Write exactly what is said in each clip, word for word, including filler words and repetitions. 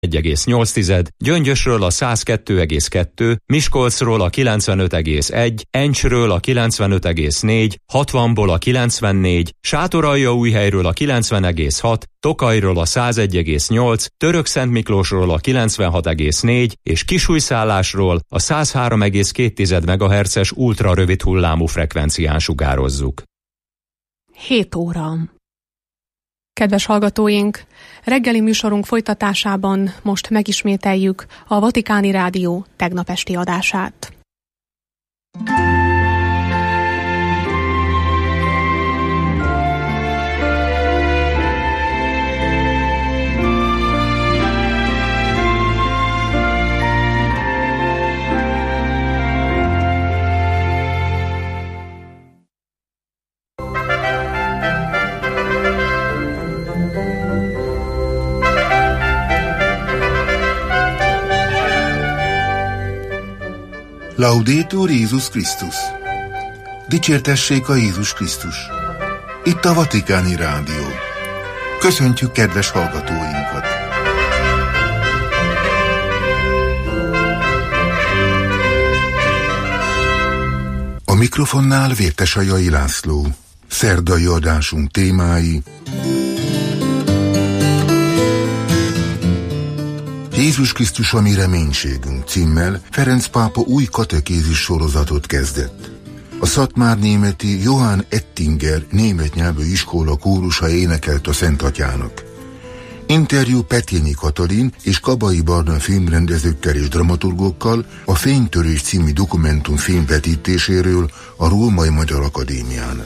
egy egész nyolc, Gyöngyösről a száz kettő egész kettő, Miskolcról a kilencvenöt egész egy, Encsről a kilencvenöt egész négy, hatvanból a kilencvennégy, Sátoraljaújhelyről a kilencven egész hat, Tokajról a száz egy egész nyolc, Törökszentmiklósról a kilencvenhat egész négy és Kisújszállásról a száz három egész két megahertzes ultra rövid hullámú frekvencián sugározzuk. hét óra. Kedves hallgatóink, reggeli műsorunk folytatásában most megismételjük a Vatikáni Rádió tegnap esti adását. Laudetur Jézus Krisztus! Dicsértessék a Jézus Krisztus! Itt a Vatikáni Rádió. Köszöntjük kedves hallgatóinkat! A mikrofonnál Vértesajai László. Szerdai adásunk témái: Jézus Krisztus a mi reménységünk címmel Ferenc pápa új katekézis sorozatot kezdett. A szatmárnémeti Johann Ettinger német nyelvű iskola kórusa énekelt a Szent Atyának. Interjú Petényi Katalin és Kabai Barna filmrendezőkkel és dramaturgokkal a Fénytörés című dokumentum filmvetítéséről a Római Magyar Akadémián.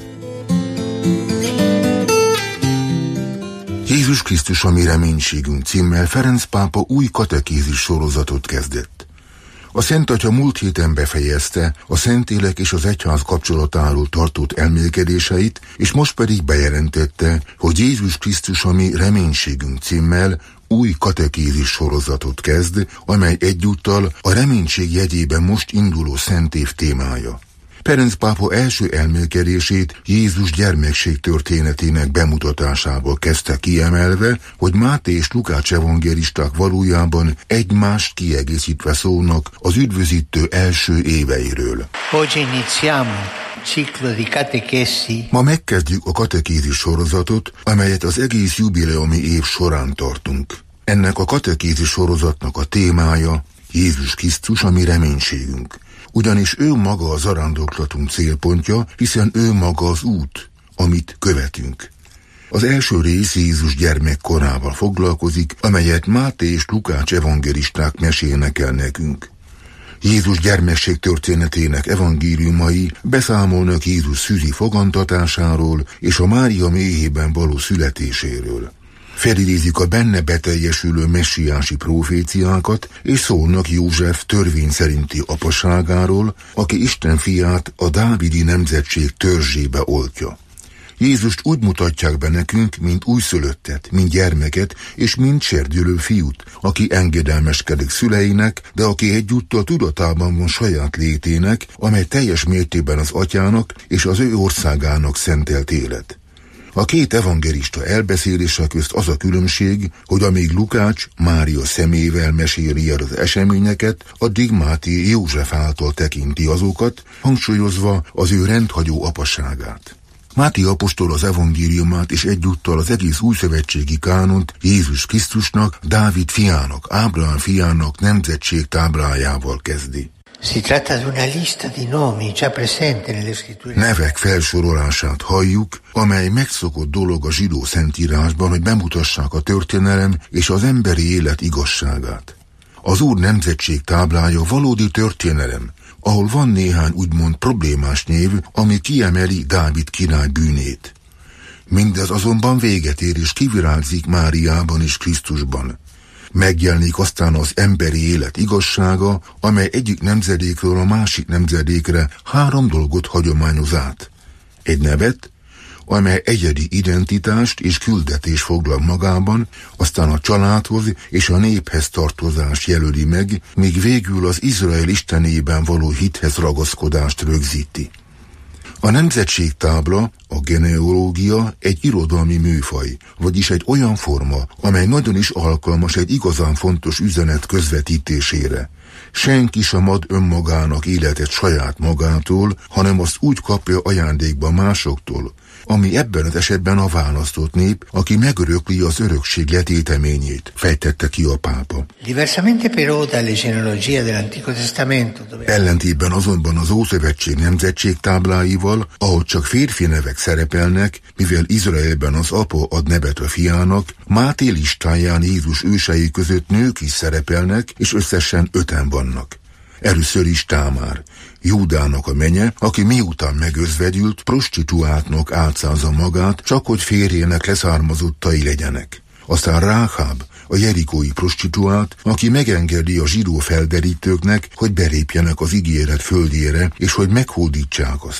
Jézus Krisztus a mi reménységünk címmel Ferenc pápa új katekézis sorozatot kezdett. A Szent Atya múlt héten befejezte a Szentlélek és az Egyház kapcsolatáról tartott elmélkedéseit, és most pedig bejelentette, hogy Jézus Krisztus a mi reménységünk címmel új katekézis sorozatot kezd, amely egyúttal a reménység jegyében most induló szentév témája. Ferenc pápa első elmélkedését Jézus gyermekség történetének bemutatásából kezdte kiemelve, hogy Máté és Lukács evangélisták valójában egymást kiegészítve szólnak az üdvözítő első éveiről. Ma megkezdjük a katekézis sorozatot, amelyet az egész jubileumi év során tartunk. Ennek a katekézis sorozatnak a témája Jézus Krisztus a mi reménységünk. Ugyanis ő maga az zarándoklatunk célpontja, hiszen ő maga az út, amit követünk. Az első rész Jézus gyermekkorával foglalkozik, amelyet Máté és Lukács evangélisták mesélnek el nekünk. Jézus gyermekség történetének evangéliumai beszámolnak Jézus szüzi fogantatásáról és a Mária méhében való születéséről. Felidézik a benne beteljesülő messiási proféciákat, és szólnak József törvény szerinti apaságáról, aki Isten fiát a dávidi nemzetség törzsébe oltja. Jézust úgy mutatják be nekünk, mint újszülöttet, mint gyermeket, és mint serdülő fiút, aki engedelmeskedik szüleinek, de aki egyúttal tudatában van saját létének, amely teljes mértékben az atyának és az ő országának szentelt élet. A két evangélista elbeszélése közt az a különbség, hogy amíg Lukács Mária szemével meséli el az eseményeket, addig Máté József által tekinti azokat, hangsúlyozva az ő rendhagyó apaságát. Máté apostol az evangéliumát és egyúttal az egész újszövetségi kánont Jézus Krisztusnak, Dávid fiának, Ábrahám fiának nemzetség táblájával kezdi. Nevek felsorolását halljuk, amely megszokott dolog a zsidó szentírásban, hogy bemutassák a történelem és az emberi élet igazságát. Az Úr nemzetség táblája valódi történelem, ahol van néhány úgymond problémás név, ami kiemeli Dávid király bűnét. Mindez azonban véget ér és kivirágzik Máriában és Krisztusban. Megjelenik aztán az emberi élet igazsága, amely egyik nemzedékről a másik nemzedékre három dolgot hagyományoz át. Egy nevet, amely egyedi identitást és küldetés foglal magában, aztán a családhoz és a néphez tartozást jelöli meg, míg végül az Izrael istenében való hithez ragaszkodást rögzíti. A nemzetségtábla, a genealógia egy irodalmi műfaj, vagyis egy olyan forma, amely nagyon is alkalmas egy igazán fontos üzenet közvetítésére. Senki sem ad önmagának életet saját magától, hanem azt úgy kapja ajándékba másoktól, ami ebben az esetben a választott nép, aki megörökli az örökség letéteményét, fejtette ki a pápa. Ellentétben azonban az Ószövetség nemzetségtábláival, ahol csak férfi nevek szerepelnek, mivel Izraelben az apa ad nevet a fiának, Máté listáján Jézus ősei között nők is szerepelnek, és összesen öten vannak. Először is Támár, Júdának a menye, aki miután megözvegyült, prostituáltnak álcázza magát, csak hogy férjének leszármazottai legyenek. Aztán Ráháb, a jerikói prostituált, aki megengedi a zsidó felderítőknek, hogy belépjenek az ígéret földjére, és hogy meghódítsák azt.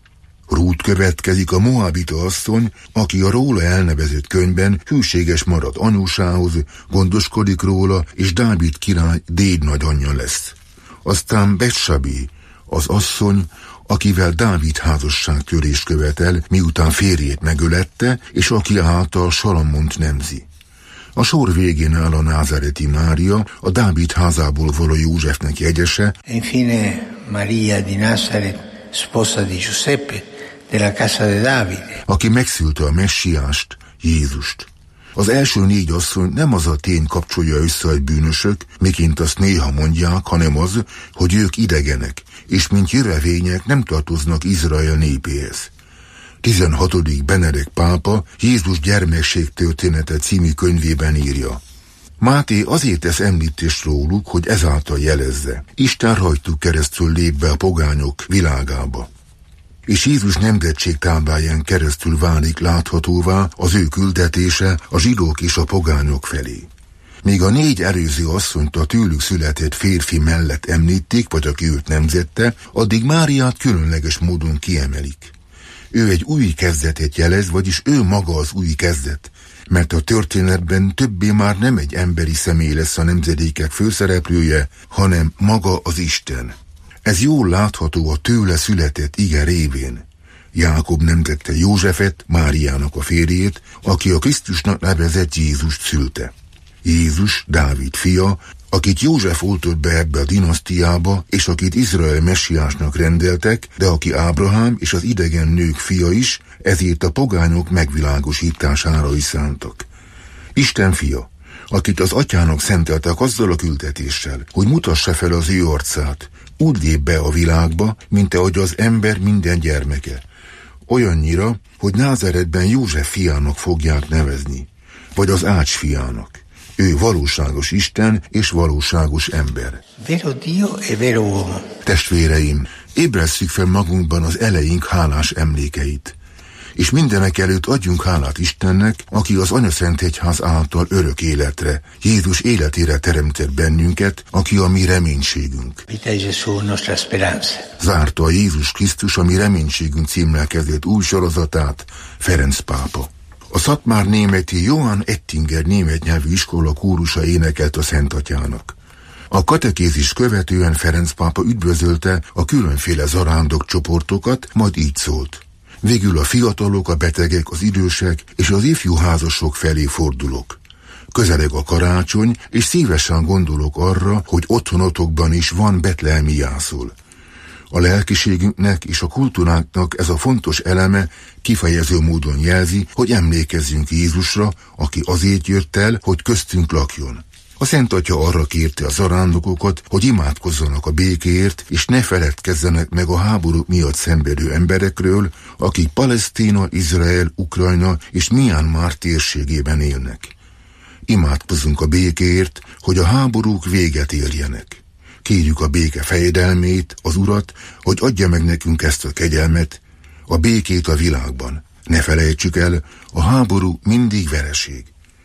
Rút következik, a moábita asszony, aki a róla elnevezett könyvben hűséges marad anyusához, gondoskodik róla, és Dávid király déd nagyanyja lesz. Aztán Betsabi, az asszony, akivel Dávid házasságtörést követel, miután férjét megölette, és aki által Salamont nemzi. A sor végén áll a názáreti Mária, a Dávid házából való Józsefnek jegyese, infine Maria di Nazaret, sposa di Giuseppe, della casa de Davide, aki megszülte a messiást, Jézust. Az első négy asszony nem az a tény kapcsolja össze a bűnösök, miként azt néha mondják, hanem az, hogy ők idegenek, és mint jövevények nem tartoznak Izrael népéhez. tizenhatodik Benedek pápa Jézus gyermekség története című könyvében írja. Máté azért tesz említést róluk, hogy ezáltal jelezze, Isten rajtuk keresztül lép be a pogányok világába. És Jézus nemzetségtábláján keresztül válik láthatóvá az ő küldetése a zsidók és a pogányok felé. Míg a négy előző asszonyt a tőlük született férfi mellett említik, vagy aki őt nemzette, addig Máriát különleges módon kiemelik. Ő egy új kezdetet jelez, vagyis ő maga az új kezdet, mert a történetben többé már nem egy emberi személy lesz a nemzedékek főszereplője, hanem maga az Isten. Ez jól látható a tőle született ige révén. Jákob nemzette Józsefet, Máriának a férjét, aki a Krisztusnak nevezett Jézust szülte. Jézus, Dávid fia, akit József oltott be ebbe a dinasztiába, és akit Izrael messiásnak rendeltek, de aki Ábrahám és az idegen nők fia is, ezért a pogányok megvilágosítására is szántak. Isten fia, akit az atyának szenteltek azzal a küldetéssel, hogy mutassa fel az ő arcát, úgy lép be a világba, mint ahogy az ember minden gyermeke. Olyannyira, hogy Názáretben József fiának fogják nevezni, vagy az Ács fiának. Ő valóságos Isten és valóságos ember. Vero Dio e vero uomo. Testvéreim, ébresszük fel magunkban az eleink hálás emlékeit. És mindenek előtt adjunk hálát Istennek, aki az Anyaszentegyház által örök életre, Jézus életére teremtett bennünket, aki a mi reménységünk. Vita Gesù nostra speranza. Zárta a Jézus Krisztus a mi reménységünk címmel kezdett új sorozatát Ferenc pápa. A szatmár-németi Johann Ettinger német nyelvű iskola kórusa énekelt a Szent Atyának. A katekézis követően Ferenc pápa üdvözölte a különféle zarándok csoportokat, majd így szólt. Végül a fiatalok, a betegek, az idősek és az ifjú házasok felé fordulok. Közeleg a karácsony, és szívesen gondolok arra, hogy otthonotokban is van betlehemi jászol. A lelkiségünknek és a kultúránknak ez a fontos eleme kifejező módon jelzi, hogy emlékezzünk Jézusra, aki azért jött el, hogy köztünk lakjon. A Szent Atya arra kérte a zarándokokat, hogy imádkozzanak a békéért, és ne feledkezzenek meg a háború miatt szenvedő emberekről, akik Palesztina, Izrael, Ukrajna és Myanmar térségében élnek. Imádkozzunk a békéért, hogy a háborúk véget érjenek. Kérjük a béke fejedelmét, az Urat, hogy adja meg nekünk ezt a kegyelmet, a békét a világban. Ne felejtsük el, a háború mindig vereség.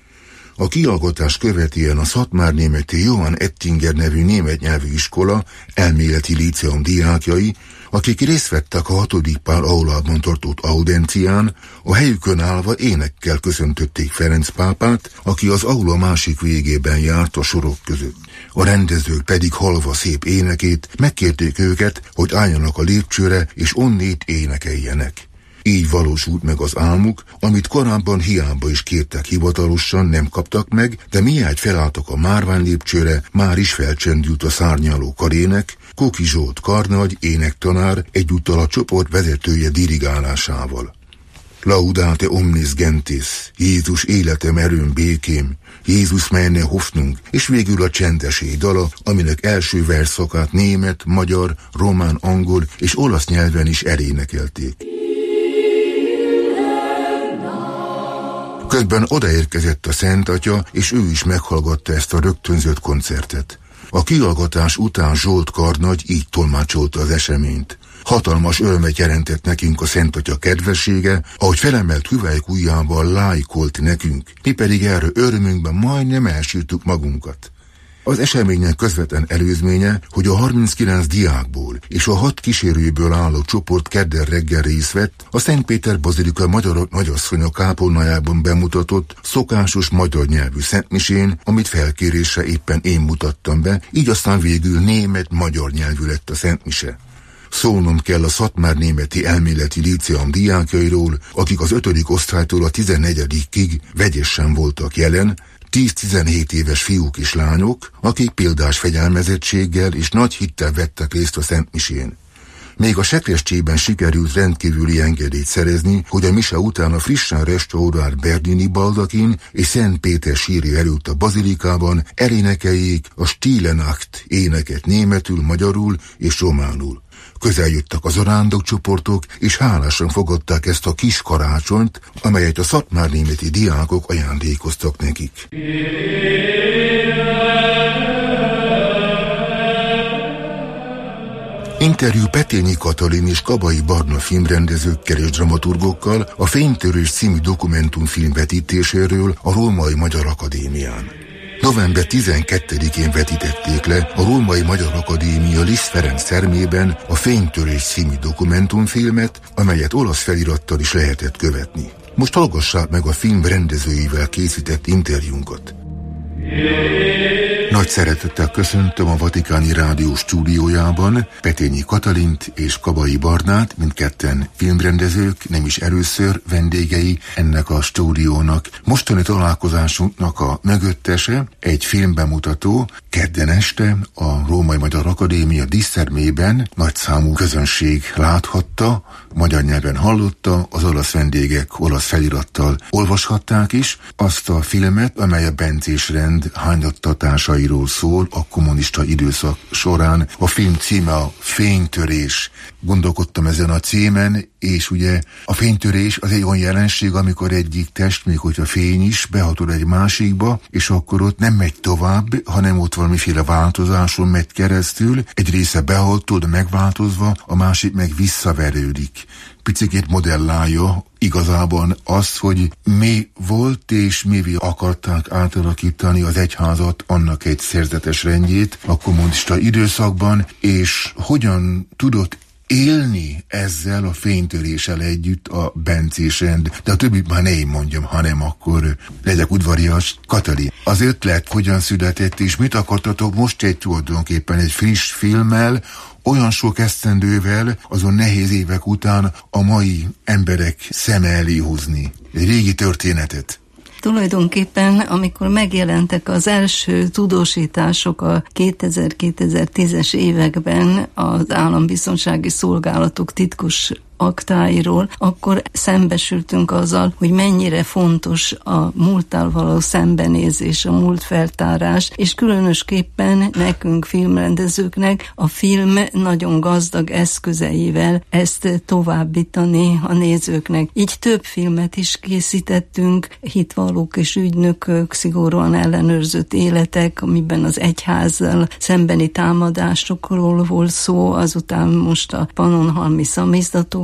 A kiallgatás követően a szatmár-németi Johann Ettinger nevű német nyelvű iskola elméleti líceum diákjai akik részt vettek a hatodik Pál aulában tartott audencián, a helyükön állva énekkel köszöntötték Ferenc pápát, aki az aula másik végében járt a sorok között. A rendezők pedig hallva szép énekét megkérték őket, hogy álljanak a lépcsőre és onnét énekeljenek. Így valósult meg az álmuk, amit korábban hiába is kértek hivatalosan, nem kaptak meg, de miágy felálltak a márvány lépcsőre, már is felcsendült a szárnyaló karének, Koki Zsolt karnagy, énektanár, egyúttal a csoport vezetője dirigálásával. Laudate omnis gentis, Jézus életem, erőm, békém, Jézus meine Hoffnung, és végül a csendesé dala, aminek első verszakát német, magyar, román, angol és olasz nyelven is elénekelték. Közben odaérkezett a Szent Atya, és ő is meghallgatta ezt a rögtönzött koncertet. A kihallgatás után Zsolt karnagy így tolmácsolta az eseményt. Hatalmas örömet jelentett nekünk a Szent Atya kedvessége, ahogy felemelt hüvelykujjával lájkolt nekünk, mi pedig erről örömünkben majdnem elsírtuk magunkat. Az események közvetlen előzménye, hogy a harminckilenc diákból és a hat kísérőből álló csoport kedden reggel részt vett a Szent Péter Bazilika Magyarok Nagyasszonya kápolnájában bemutatott szokásos magyar nyelvű szentmisén, amit felkérésre éppen én mutattam be, így aztán végül német-magyar nyelvű lett a szentmise. Szólnom kell a Szatmárnémeti Elméleti Líceum diákjairól, akik az ötödik osztálytól a tizennegyedikig vegyesen voltak jelen, tíz-tizenhét éves fiúk és lányok, akik példás fegyelmezettséggel és nagy hittel vettek részt a szentmisén. Még a Sekrestjében sikerült rendkívüli engedélyt szerezni, hogy a mise után a frissen restaurált Bernini baldakin és Szent Péter sírja előtt a bazilikában elénekeljék a Stille Nacht éneket németül, magyarul és románul. Közeljöttek az arándokcsoportok, és hálásan fogadták ezt a kis karácsonyt, amelyet a szatmárnémeti diákok ajándékoztak nekik. Interjú Petényi Katalin és Kabai Barna filmrendezőkkel és dramaturgokkal a Fénytörés című dokumentumfilm vetítéséről a Római Magyar Akadémián. november tizenkettedikén vetítették le a Római Magyar Akadémia Liszt Ferenc termében a Fénytörés című dokumentumfilmet, amelyet olasz felirattal is lehetett követni. Most hallgassák meg a film rendezőivel készített interjúnkat. Nagy szeretettel köszöntöm a Vatikáni Rádió stúdiójában Petényi Katalint és Kabai Barnát, mindketten filmrendezők, nem is először vendégei ennek a stúdiónak. Mostani találkozásunknak a mögöttese egy filmbemutató, kedden este a Római Magyar Akadémia dísztermében nagyszámú közönség láthatta, magyar nyelven hallotta, az olasz vendégek olasz felirattal olvashatták is azt a filmet, amely a bencés rend hányattatásairól szól a kommunista időszak során. A film címe a Fénytörés. Gondolkodtam ezen a címen, és ugye a fénytörés az egy olyan jelenség, amikor egyik test, még hogyha fény is, behatol egy másikba, és akkor ott nem megy tovább, hanem ott valamiféle változáson megy keresztül, egy része behatol, de megváltozva, a másik meg visszaverődik. Picikét modellálja igazában azt, hogy mi volt és mivé akarták átalakítani az egyházat, annak egy szerzetes rendjét a kommunista időszakban, és hogyan tudott élni ezzel a fénytöréssel együtt a bencés rend. De a többit már ne én mondjam, hanem akkor legyek udvarias. Katalin, az ötlet hogyan született, és mit akartatok most egy tulajdonképpen egy friss filmmel, olyan sok esztendővel, azon nehéz évek után a mai emberek szeme elé hozni? Egy régi történetet. Tulajdonképpen, amikor megjelentek az első tudósítások a kétezer-kétezer-tízes években az állambiztonsági szolgálatok titkos aktáiról, akkor szembesültünk azzal, hogy mennyire fontos a múlttal való szembenézés, a múlt feltárás, és különösképpen nekünk filmrendezőknek a film nagyon gazdag eszközeivel ezt továbbítani a nézőknek. Így több filmet is készítettünk, hitvallók és ügynökök, szigorúan ellenőrzött életek, amiben az egyházzal szembeni támadásokról volt szó, azután most a Pannonhalmi szamizdató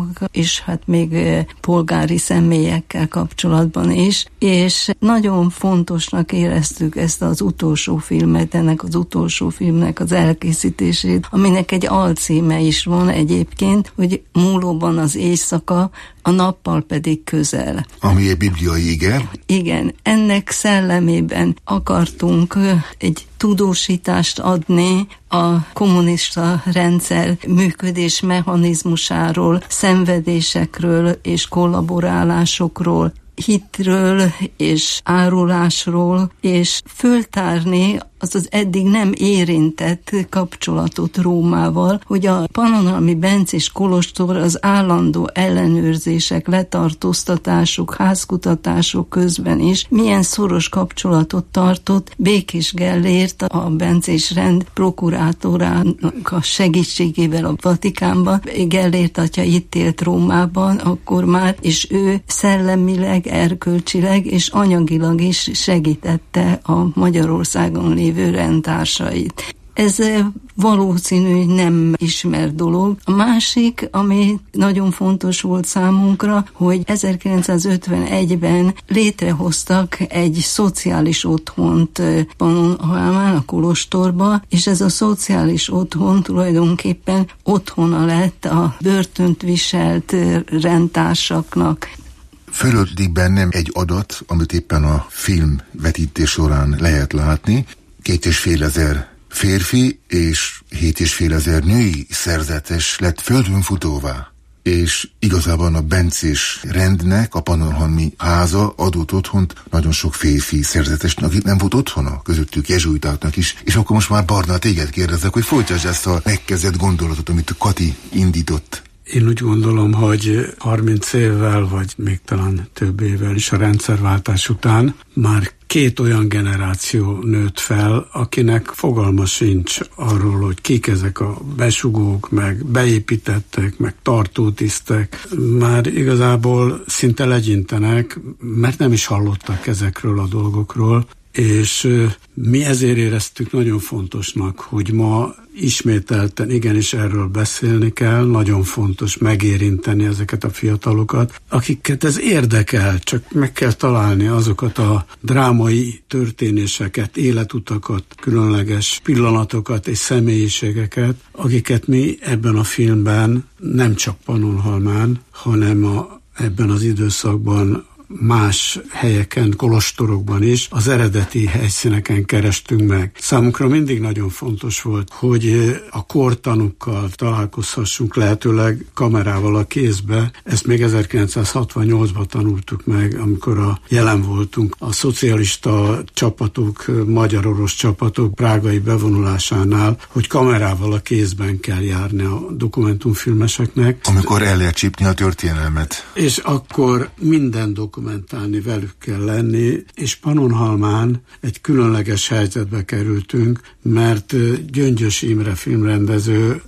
újságírók, és hát még polgári személyekkel kapcsolatban is, és nagyon fontosnak éreztük ezt az utolsó filmet, ennek az utolsó filmnek az elkészítését, aminek egy alcíme is van egyébként, hogy múlóban az éjszaka, a nappal pedig közel. Ami egy bibliai ige. Igen, ennek szellemében akartunk egy tudósítást adni a kommunista rendszer működés mechanizmusáról, szenvedésekről és kollaborálásokról, hitről és árulásról, és föltárni az az eddig nem érintett kapcsolatot Rómával, hogy a pannonhalmi bencés kolostor az állandó ellenőrzések, letartóztatások, házkutatások közben is milyen szoros kapcsolatot tartott Békés Gellért, a bencés rend prokurátorának a segítségével a Vatikánban. Gellért atya itt élt Rómában akkor már, és ő szellemileg, erkölcsileg és anyagilag is segítette a Magyarországon lévő rendtársait. Ez valószínű, hogy nem ismert dolog. A másik, ami nagyon fontos volt számunkra, hogy ezerkilencszázötvenegyben létrehoztak egy szociális otthont Pannonhalmán, a kolostorba, és ez a szociális otthon tulajdonképpen otthona lett a börtönt viselt rendtársaknak. Fölöttik bennem egy adat, amit éppen a film vetítés során lehet látni. Két és fél ezer férfi és hét és fél ezer női szerzetes lett földönfutóvá. És igazából a bencés rendnek, a pannonhalmi háza adott otthont nagyon sok férfi szerzetesnek, akik nem volt otthona, közöttük jezsuitáknak is. És akkor most már Barna, téged kérdezek, hogy folytasd ezt a megkezdett gondolatot, amit Kati indított. Én úgy gondolom, hogy harminc évvel, vagy még talán több évvel is a rendszerváltás után már két olyan generáció nőtt fel, akinek fogalma sincs arról, hogy kik ezek a besugók, meg beépítettek, meg tartótisztek. Már igazából szinte legyintenek, mert nem is hallottak ezekről a dolgokról, és mi ezért éreztük nagyon fontosnak, hogy ma ismételten igenis erről beszélni kell, nagyon fontos megérinteni ezeket a fiatalokat, akiket ez érdekel, csak meg kell találni azokat a drámai történéseket, életutakat, különleges pillanatokat és személyiségeket, akiket mi ebben a filmben nem csak Pannonhalmán, hanem a, ebben az időszakban más helyeken, kolostorokban is az eredeti helyszíneken kerestünk meg. Számunkra mindig nagyon fontos volt, hogy a kortanukkal találkozhassunk, lehetőleg kamerával a kézbe. Ezt még ezerkilencszázhatvannyolcban tanultuk meg, amikor a jelen voltunk a szocialista csapatok, magyar-orosz csapatok prágai bevonulásánál, hogy kamerával a kézben kell járni a dokumentumfilmeseknek. Amikor el lehet csípni a történelmet. És akkor minden dokumentum dokumentálni, velük kell lenni, és Pannonhalmán egy különleges helyzetbe kerültünk, mert Gyöngyös Imre filmrendező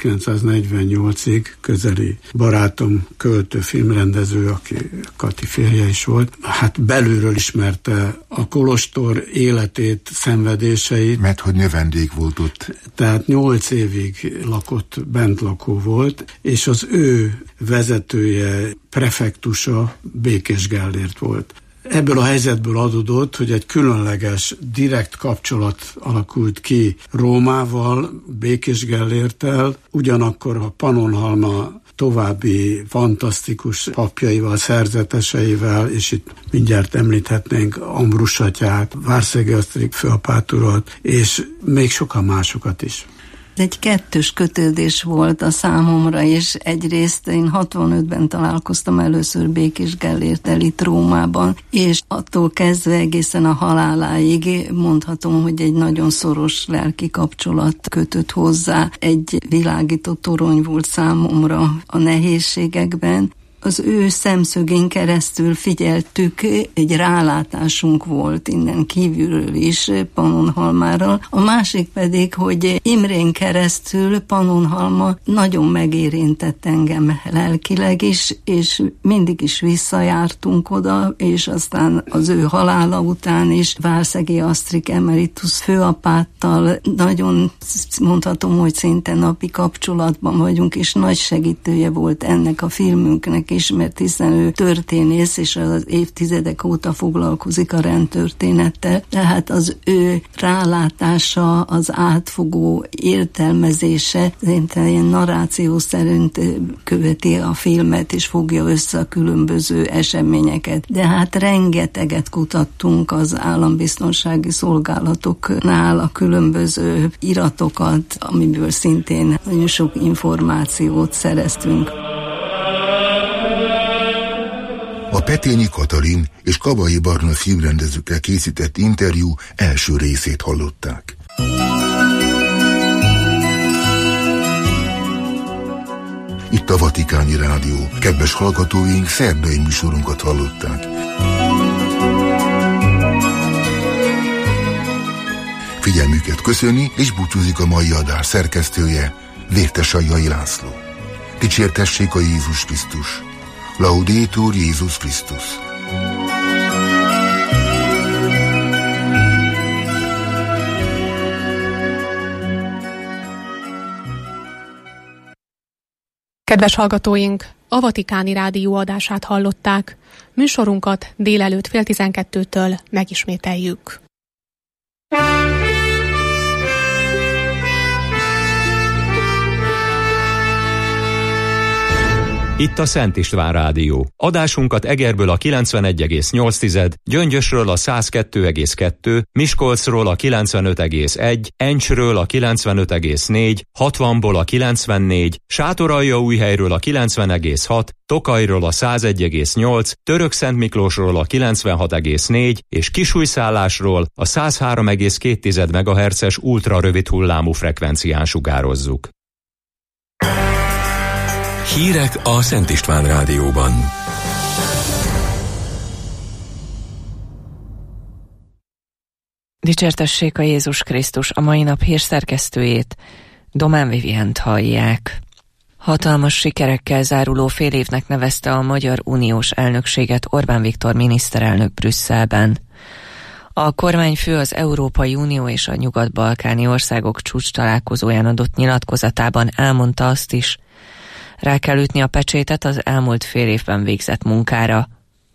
ezerkilencszáznegyvennyolcig közeli barátom, költő filmrendező, aki Kati férje is volt, hát belülről ismerte a kolostor életét, szenvedéseit. Mert hogy növendék volt ott. Tehát nyolc évig lakott, bentlakó volt, és az ő vezetője, prefektusa Békés Gellért volt. Ebből a helyzetből adódott, hogy egy különleges, direkt kapcsolat alakult ki Rómával, Békés Gellérttel, ugyanakkor a Pannonhalma további fantasztikus papjaival, szerzeteseivel, és itt mindjárt említhetnénk Ambrus atyát, Várszegi Asztrik főapáturat, és még sokan másokat is. Egy kettős kötődés volt a számomra, és egyrészt én hatvanötben találkoztam először Békés Gellérttel itt Rómában, és attól kezdve egészen a haláláig mondhatom, hogy egy nagyon szoros lelki kapcsolat kötött hozzá. Egy világító torony volt számomra a nehézségekben. az ő szemszögén keresztül figyeltük, egy rálátásunk volt innen kívülről is Pannonhalmára. A másik pedig, hogy Imrén keresztül Pannonhalma nagyon megérintett engem lelkileg is, és mindig is visszajártunk oda, és aztán az ő halála után is Várszegi Asztrik emeritus főapáttal nagyon mondhatom, hogy szinte napi kapcsolatban vagyunk, és nagy segítője volt ennek a filmünknek is, mert hiszen ő történész, és az évtizedek óta foglalkozik a rendtörténettel, tehát az ő rálátása, az átfogó értelmezése, szinte ilyen narráció szerint követi a filmet, és fogja össze a különböző eseményeket. De hát rengeteget kutattunk az állambiztonsági szolgálatoknál, a különböző iratokat, amiből szintén nagyon sok információt szereztünk. A Petényi Katalin és Kabai Barna filmrendezőkkel készített interjú első részét hallották. Itt a Vatikáni Rádió. Kedves hallgatóink, szerdai műsorunkat hallották. Figyelmüket köszöni és búcsúzik a mai adás szerkesztője, Vértesai László. Dicsértessék a Jézus Krisztus! Laudétur Jézus Krisztus! Kedves hallgatóink, a Vatikáni Rádió adását hallották. Műsorunkat délelőtt fél tizenkettőtől megismételjük. Itt a Szent István Rádió. Adásunkat Egerből a kilencvenegy egész nyolc, Gyöngyösről a száz kettő egész kettő, Miskolcról a kilencvenöt egész egy, Encsről a kilencvenöt egész négy, hatvanból a kilencvennégy, Sátoraljaújhelyről a kilencven egész hat, Tokajról a száz egy egész nyolc, Törökszentmiklósról a kilencvenhat egész négy és Kisújszállásról a száz három egész két megahertzes ultrarövid hullámú frekvencián sugározzuk. Hírek a Szent István Rádióban. Dicsértessék a Jézus Krisztus, a mai nap hírszerkesztőjét, Domán Vivient hallják. Hatalmas sikerekkel záruló fél évnek nevezte a Magyar Uniós elnökséget Orbán Viktor miniszterelnök Brüsszelben. A kormányfő az Európai Unió és a nyugat-balkáni országok csúcs találkozóján adott nyilatkozatában elmondta azt is, rá kell ütni a pecsétet az elmúlt fél évben végzett munkára,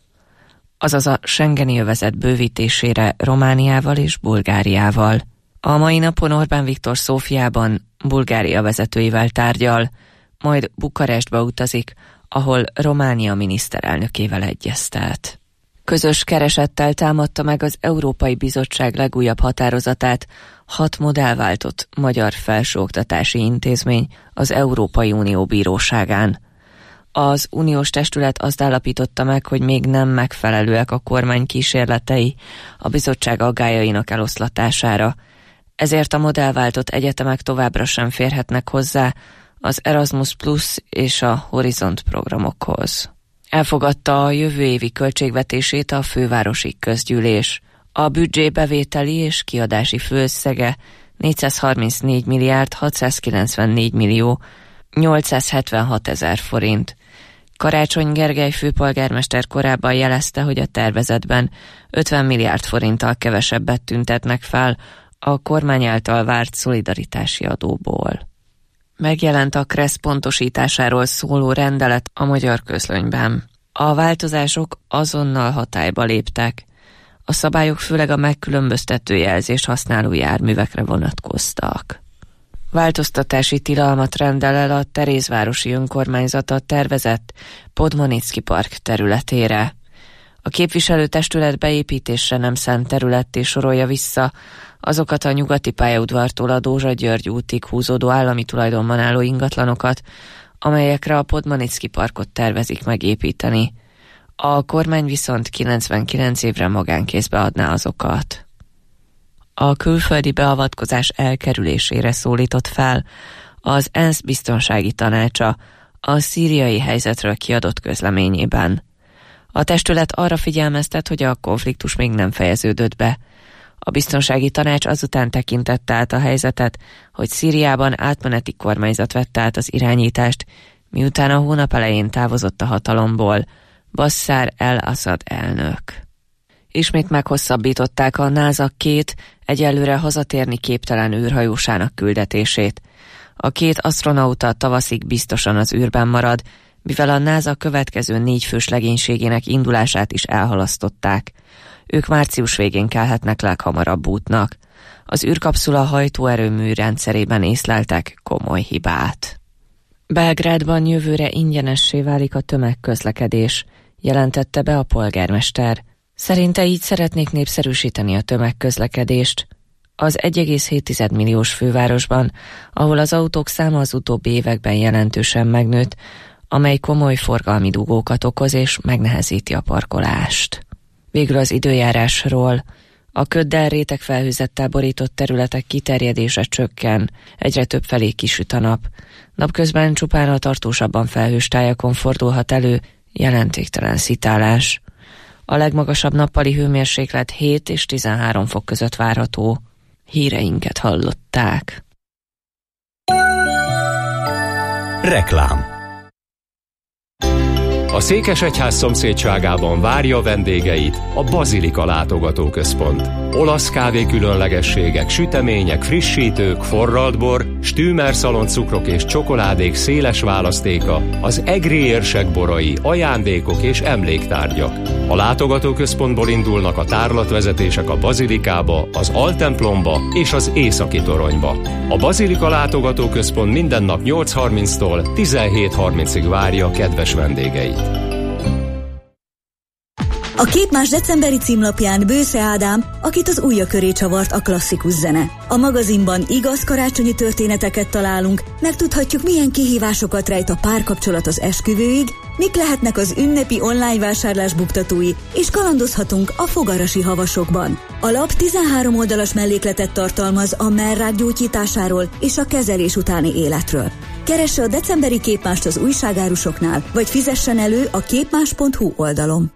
azaz a schengeni övezet bővítésére Romániával és Bulgáriával. A mai napon Orbán Viktor Szófiában Bulgária vezetőivel tárgyal, majd Bukarestbe utazik, ahol Románia miniszterelnökével egyeztet. Közös keresettel támadta meg az Európai Bizottság legújabb határozatát hat modellváltott magyar felsőoktatási intézmény az Európai Unió bíróságán. Az uniós testület azt állapította meg, hogy még nem megfelelőek a kormány kísérletei a bizottság aggályainak eloszlatására, ezért a modellváltott egyetemek továbbra sem férhetnek hozzá az Erasmus Plus és a Horizont programokhoz. Elfogadta a jövő évi költségvetését a fővárosi közgyűlés. A büdzsé bevételi és kiadási főösszege négyszázharmincnégy milliárd hatszázkilencvennégy millió nyolcszázhetvenhat ezer forint. Karácsony Gergely főpolgármester korábban jelezte, hogy a tervezetben ötven milliárd forinttal kevesebbet tüntetnek fel a kormány által várt szolidaritási adóból. Megjelent a KRESZ pontosításáról szóló rendelet a Magyar Közlönyben. A változások azonnal hatályba léptek. A szabályok főleg a megkülönböztető jelzést használó járművekre vonatkoztak. Változtatási tilalmat rendel el a Terézvárosi önkormányzata tervezett Podmanicki park területére. A képviselőtestület beépítésre nem szánt területté sorolja vissza azokat a nyugati pályaudvartól a Dózsa-György útig húzódó állami tulajdonban álló ingatlanokat, amelyekre a Podmanicki parkot tervezik megépíteni. A kormány viszont kilencvenkilenc évre magánkézbe adná azokat. A külföldi beavatkozás elkerülésére szólított fel az ENSZ biztonsági tanácsa a szíriai helyzetről kiadott közleményében. A testület arra figyelmeztet, hogy a konfliktus még nem fejeződött be. A biztonsági tanács azután tekintette át a helyzetet, hogy Szíriában átmeneti kormányzat vette át az irányítást, miután a hónap elején távozott a hatalomból Bassár el-Assad elnök. Ismét meghosszabbították a NASA két egyelőre hazatérni képtelen űrhajósának küldetését. A két asztronauta tavaszig biztosan az űrben marad, mivel a NASA következő négy fős legénységének indulását is elhalasztották. Ők március végén kelhetnek leghamarabb útnak. Az űrkapszula hajtóerőmű rendszerében észleltek komoly hibát. Belgrádban jövőre ingyenessé válik a tömegközlekedés, jelentette be a polgármester. Szerinte így szeretnék népszerűsíteni a tömegközlekedést. Az egy egész hét milliós fővárosban, ahol az autók száma az utóbbi években jelentősen megnőtt, amely komoly forgalmi dugókat okoz és megnehezíti a parkolást. Végül az időjárásról. A köddel rétegfelhőzettel borított területek kiterjedése csökken, egyre több felé kisüt a nap. Napközben csupán a tartósabban felhős tájakon fordulhat elő jelentéktelen szitálás. A legmagasabb nappali hőmérséklet hét és tizenhárom fok között várható. Híreinket hallották. Reklám. A Székesegyház szomszédságában várja vendégeit a Bazilika Látogatóközpont. Olasz kávé különlegességek, sütemények, frissítők, forralt bor, stümer szaloncukrok és csokoládék széles választéka, az egri érsek borai, ajándékok és emléktárgyak. A látogatóközpontból indulnak a tárlatvezetések a Bazilikába, az Altemplomba és az Északi Toronyba. A Bazilika Látogatóközpont minden nap nyolc harminctól tizenhét harmincig várja kedves vendégeit. A Képmás decemberi címlapján Bősze Ádám, akit az ujja köré csavart a klasszikus zene. A magazinban igaz karácsonyi történeteket találunk, megtudhatjuk, milyen kihívásokat rejt a párkapcsolat az esküvőig, mik lehetnek az ünnepi online vásárlás buktatói, és kalandozhatunk a fogarasi havasokban. A lap tizenhárom oldalas mellékletet tartalmaz a mellrák gyógyításáról és a kezelés utáni életről. Keresse a decemberi Képmást az újságárusoknál, vagy fizessen elő a képmás pont hu oldalon.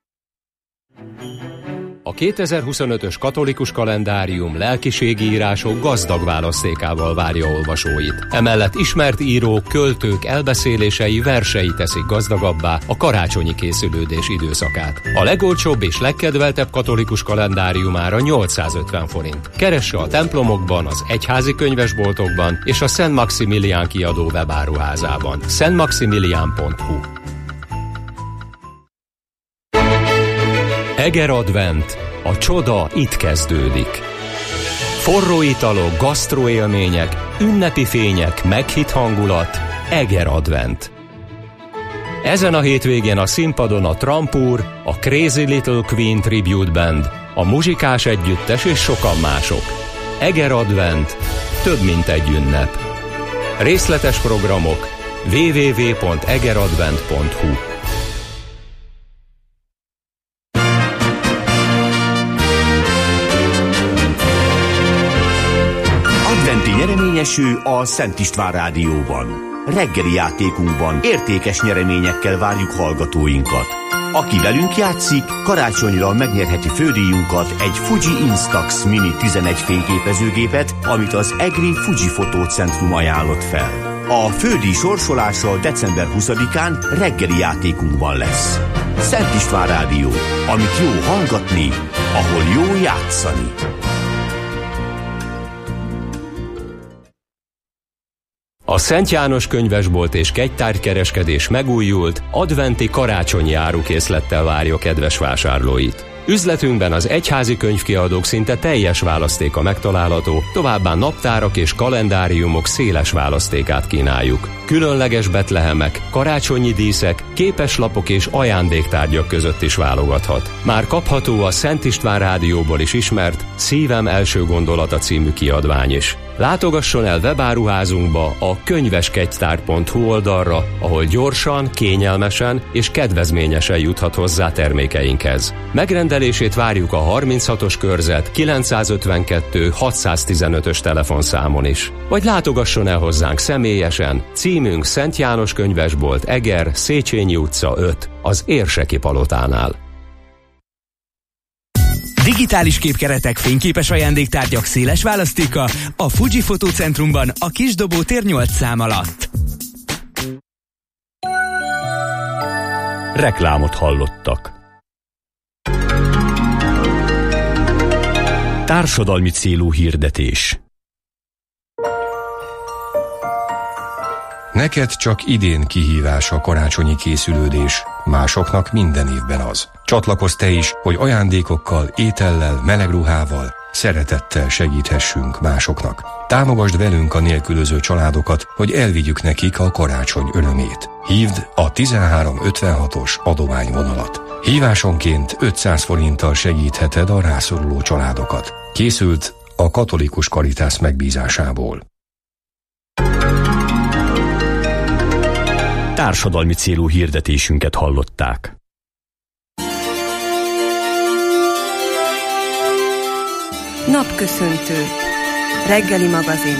A kétezer-huszonötös katolikus kalendárium lelkiségi írások gazdag választékával várja olvasóit. Emellett ismert írók, költők elbeszélései, versei teszik gazdagabbá a karácsonyi készülődés időszakát. A legolcsóbb és legkedveltebb katolikus kalendáriumára nyolcszázötven forint. Keresse a templomokban, az egyházi könyvesboltokban és a Szent Maximilián kiadó webáruházában. szent maximilián pont hu. Eger Advent. A csoda itt kezdődik. Forró italok, gasztroélmények, ünnepi fények, meghitt hangulat. Eger Advent. Ezen a hétvégén a színpadon a Trampúr, a Crazy Little Queen Tribute Band, a Muzsikás Együttes és sokan mások. Eger Advent. Több mint egy ünnep. Részletes programok double-u double-u double-u pont egeradvent pont hu. Adventi nyereményeső a Szent István Rádióban. Reggeli játékunkban értékes nyereményekkel várjuk hallgatóinkat. Aki velünk játszik, karácsonyra megnyerheti fődíjunkat, egy Fuji Instax Mini tizenegy fényképezőgépet, amit az EGRI Fuji Fotócentrum ajánlott fel. A fődíj sorsolása december huszadikán reggeli játékunkban lesz. Szent István Rádió, amit jó hallgatni, ahol jó játszani. A Szent János könyvesbolt és kegytárgykereskedés megújult, adventi karácsonyi árukészlettel várja kedves vásárlóit. Üzletünkben az egyházi könyvkiadók szinte teljes választéka megtalálható, továbbá naptárak és kalendáriumok széles választékát kínáljuk. Különleges betlehemek, karácsonyi díszek, képeslapok és ajándéktárgyak között is válogathat. Már kapható a Szent István Rádióból is ismert Szívem első gondolata című kiadvány is. Látogasson el webáruházunkba, a könyveskegytár pont hu oldalra, ahol gyorsan, kényelmesen és kedvezményesen juthat hozzá termékeinkhez. Megrendelés Megrendelését várjuk a harminchatos körzet kilencszázötvenkettő hatszáztizenötös telefonszámon is. Vagy látogasson el hozzánk személyesen, címünk Szent János Könyvesbolt, Eger, Széchenyi utca öt, az Érseki Palotánál. Digitális képkeretek, fényképes ajándéktárgyak széles választéka a Fuji Fotócentrumban a Kisdobó tér nyolc szám alatt. Reklámot hallottak. Társadalmi célú hirdetés. Neked csak idén kihívás a karácsonyi készülődés, másoknak minden évben az. Csatlakozz te is, hogy ajándékokkal, étellel, meleg ruhával, szeretettel segíthessünk másoknak. Támogasd velünk a nélkülöző családokat, hogy elvigyük nekik a karácsony örömét. Hívd a tizenhárom ötvenhatos adományvonalat. Hívásonként ötszáz forinttal segítheted a rászoruló családokat. Készült a Katolikus Caritas megbízásából. Társadalmi célú hirdetésünket hallották. Napköszöntő. Reggeli magazin.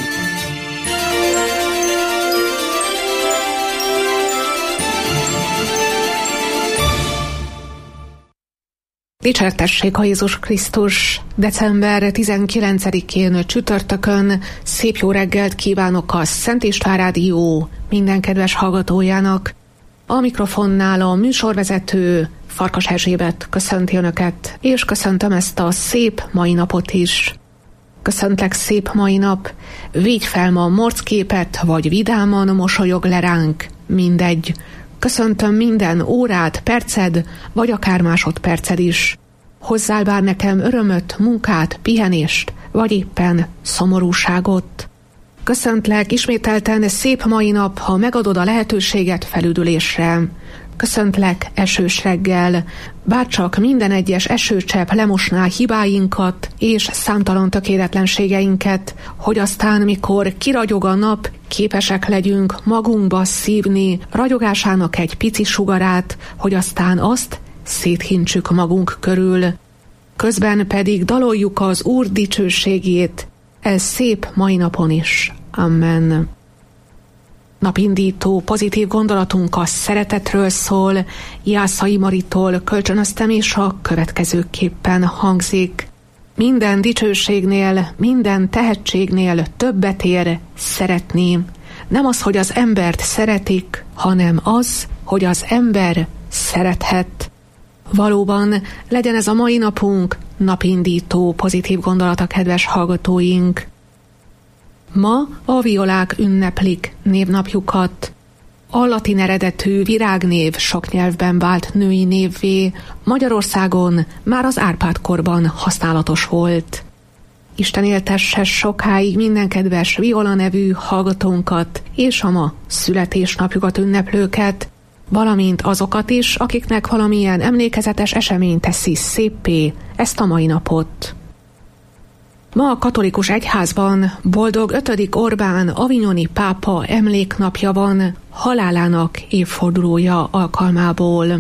Dicsertessék a Jézus Krisztus! december tizenkilencedikén csütörtökön szép jó reggelt kívánok a Szent István Rádió minden kedves hallgatójának. A mikrofonnál a műsorvezető Farkas Erzsébet köszönti Önöket, és köszöntöm ezt a szép mai napot is. Köszöntlek, szép mai nap, vigy fel ma morcképet, vagy vidáman mosolyog le ránk, mindegy. Köszöntöm minden órát, perced, vagy akár másodperced is. Hozzál bár nekem örömöt, munkát, pihenést, vagy éppen szomorúságot. Köszöntlek ismételten szép mai nap, ha megadod a lehetőséget felüdülésre. Köszöntlek esős reggel, bárcsak minden egyes esőcsepp lemosná hibáinkat és számtalan tökéletlenségeinket, hogy aztán, mikor kiragyog a nap, képesek legyünk magunkba szívni ragyogásának egy pici sugarát, hogy aztán azt széthintsük magunk körül. Közben pedig daloljuk az Úr dicsőségét, ez szép mai napon is. Amen. Napindító pozitív gondolatunk a szeretetről szól, Jászai Maritól kölcsönöztem, és a következőképpen hangzik. Minden dicsőségnél, minden tehetségnél többet ér szeretni. Nem az, hogy az embert szeretik, hanem az, hogy az ember szerethet. Valóban legyen ez a mai napunk napindító pozitív gondolata, kedves hallgatóink. Ma a violák ünneplik névnapjukat. A latin eredetű virágnév sok nyelvben vált női névvé, Magyarországon már az Árpád-korban használatos volt. Isten éltesse sokáig minden kedves Viola nevű hallgatónkat és a ma születésnapjukat ünneplőket, valamint azokat is, akiknek valamilyen emlékezetes esemény teszi széppé ezt a mai napot. Ma a katolikus egyházban boldog ötödik Orbán avignoni pápa emléknapja van, halálának évfordulója alkalmából.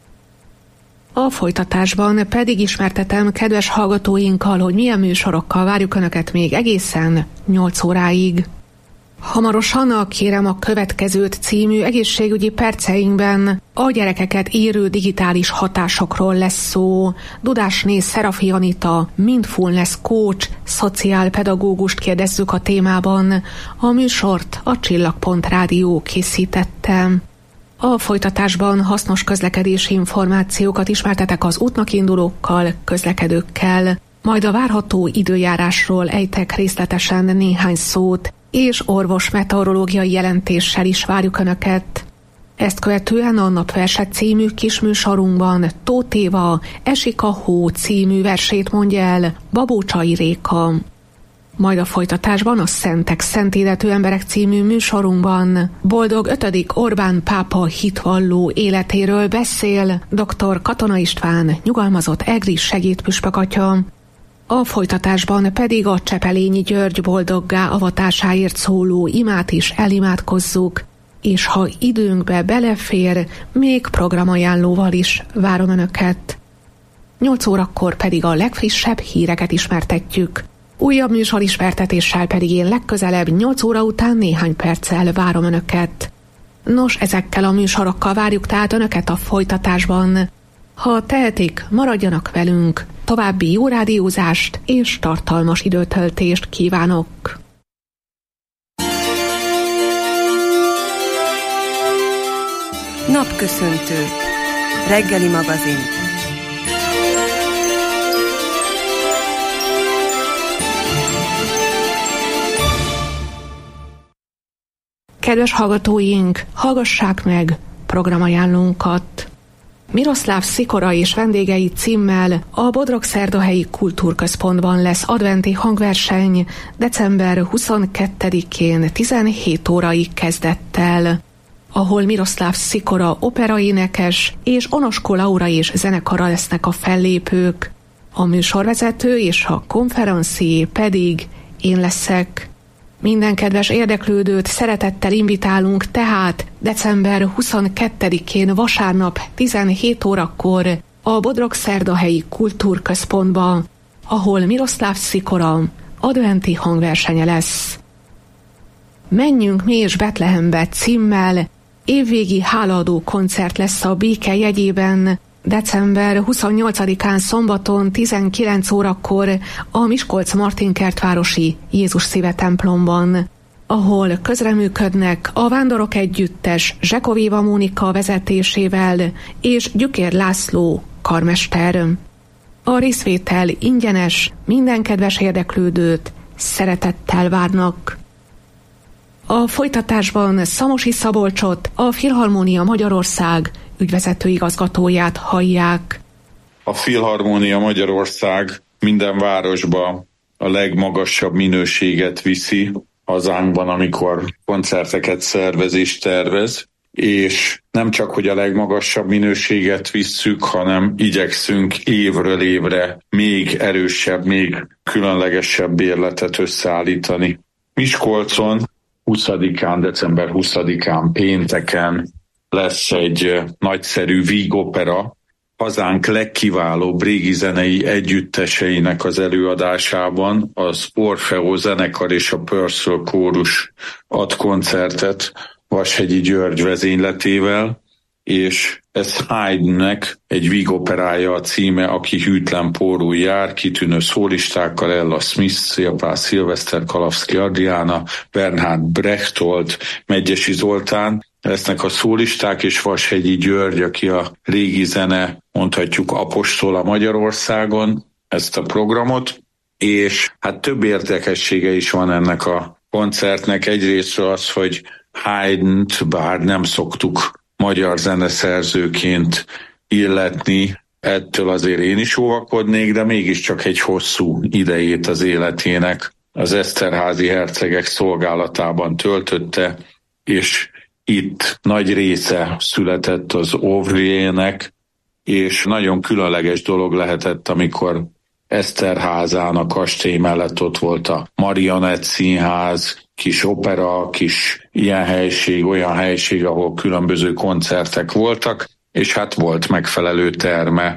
A folytatásban pedig ismertetem kedves hallgatóinkkal, hogy milyen műsorokkal várjuk Önöket még egészen nyolc óráig. Hamarosan kérem a következőt című egészségügyi perceinkben a gyerekeket érő digitális hatásokról lesz szó. Dudásné Szerafi Anita, mindfulness coach, szociálpedagógust kérdezzük a témában. A műsort a Csillagpont Rádió készítette. A folytatásban hasznos közlekedési információkat ismertetek az útnak indulókkal, közlekedőkkel. Majd a várható időjárásról ejtek részletesen néhány szót, és orvos meteorológiai jelentéssel is várjuk Önöket. Ezt követően a Napverset című kisműsorunkban Tóth Éva Esik a hó című versét mondja el Babócsai Réka. Majd a folytatásban a Szentek Szent Életű Emberek című műsorunkban boldog ötödik Orbán pápa hitvalló életéről beszél dr. Katona István, nyugalmazott egri segédpüspök atya. A folytatásban pedig a Csepelényi György boldoggá avatásáért szóló imát is elimádkozzuk, és ha időnkbe belefér, még programajánlóval is várom Önöket. nyolc órakor pedig a legfrissebb híreket ismertetjük. Újabb műsorismertetéssel pedig én legközelebb nyolc óra után néhány perccel várom Önöket. Nos, ezekkel a műsorokkal várjuk tehát Önöket a folytatásban. Ha tehetik, maradjanak velünk, további jó rádiózást és tartalmas időtöltést kívánok! Napköszöntő. Reggeli magazin. Kedves hallgatóink, hallgassák meg programajánlónkat! Miroszláv Szikora és vendégei címmel a Bodrogszerdahelyi Kultúrközpontban lesz adventi hangverseny december huszonkettedikén tizenhét óraig kezdettel, ahol Miroszláv Szikora operaénekes és Onosko Laura és zenekara lesznek a fellépők. A műsorvezető és a konferencié pedig én leszek. Minden kedves érdeklődőt szeretettel invitálunk tehát december huszonkettedikén vasárnap tizenhét órakor a Bodrogszerdahelyi Kultúrközpontba, ahol Miroszláv Szikora adventi hangversenye lesz. Menjünk mi és Betlehembe címmel évvégi hálaadó koncert lesz a Béke jegyében december huszonnyolcadikán szombaton tizenkilenc órakor a Miskolc-Martinkertvárosi Jézus Szíve templomban, ahol közreműködnek a Vándorok Együttes Zsekovéva Mónika vezetésével és Gyükér László karmester. A részvétel ingyenes, minden kedves érdeklődőt szeretettel várnak. A folytatásban Szamosi Szabolcsot, a Filharmónia Magyarország ügyvezető igazgatóját hallják. A Filharmónia Magyarország minden városba a legmagasabb minőséget viszi hazánkban, amikor koncerteket szervez és tervez, és nem csak, hogy a legmagasabb minőséget visszük, hanem igyekszünk évről évre még erősebb, még különlegesebb bérletet összeállítani. Miskolcon huszadikán, december huszadikán pénteken lesz egy nagyszerű vígopera, hazánk legkiválóbb régi zenei együtteseinek az előadásában. Az Orfeó zenekar és a Purcell kórus ad koncertet Vashegyi György vezényletével, és ez Haydnnek egy vígoperája a címe, Aki hűtlen pórul jár, kitűnő szólistákkal, Ella Smith, Szilpá Szilveszter, Kalavszky Adriána, Bernhard Brechtold, Medgyessy Zoltán lesznek a szólisták, és Vashegyi György, aki a régi zene, mondhatjuk apostola Magyarországon, ezt a programot, és hát több érdekessége is van ennek a koncertnek. Egyrészt az, hogy Haydnt, bár nem szoktuk magyar zeneszerzőként illetni, ettől azért én is óvakodnék, de mégiscsak egy hosszú idejét az életének az Eszterházy hercegek szolgálatában töltötte, és itt nagy része született az Ouvriének, és nagyon különleges dolog lehetett, amikor Eszterházán a kastély mellett ott volt a Marionett Színház, kis opera, kis ilyen helység, olyan helység, ahol különböző koncertek voltak, és hát volt megfelelő terme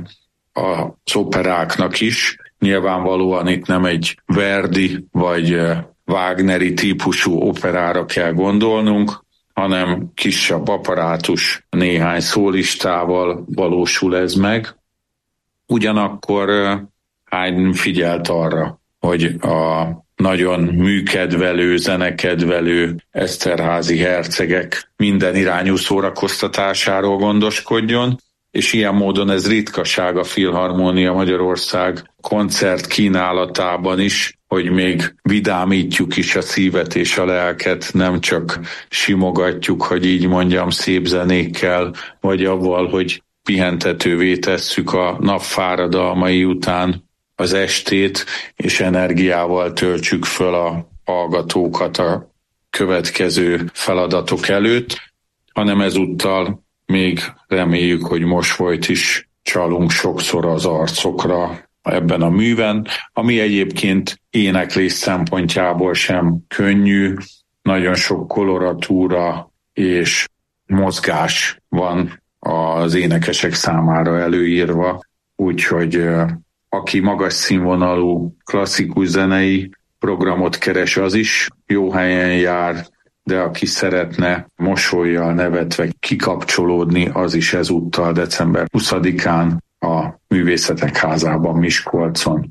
az operáknak is. Nyilvánvalóan itt nem egy Verdi vagy Wagneri típusú operára kell gondolnunk, hanem kisebb apparátus, néhány szólistával valósul ez meg. Ugyanakkor Haydn figyelt arra, hogy a nagyon műkedvelő, zenekedvelő eszterházi hercegek minden irányú szórakoztatásáról gondoskodjon, és ilyen módon ez ritkaság a Filharmónia Magyarország koncert kínálatában is, hogy még vidámítjuk is a szívet és a lelket, nem csak simogatjuk, hogy így mondjam, szép zenékkel, vagy avval, hogy pihentetővé tesszük a nap fáradalmai után az estét, és energiával töltsük föl a hallgatókat a következő feladatok előtt, hanem ezúttal még reméljük, hogy mosolyt is csalunk sokszor az arcokra ebben a műven, ami egyébként éneklés szempontjából sem könnyű, nagyon sok koloratúra és mozgás van az énekesek számára előírva, úgyhogy aki magas színvonalú klasszikus zenei programot keres, az is jó helyen jár, de aki szeretne mosollyal nevetve kikapcsolódni, az is ezúttal december huszadikán a Művészetek Házában Miskolcon.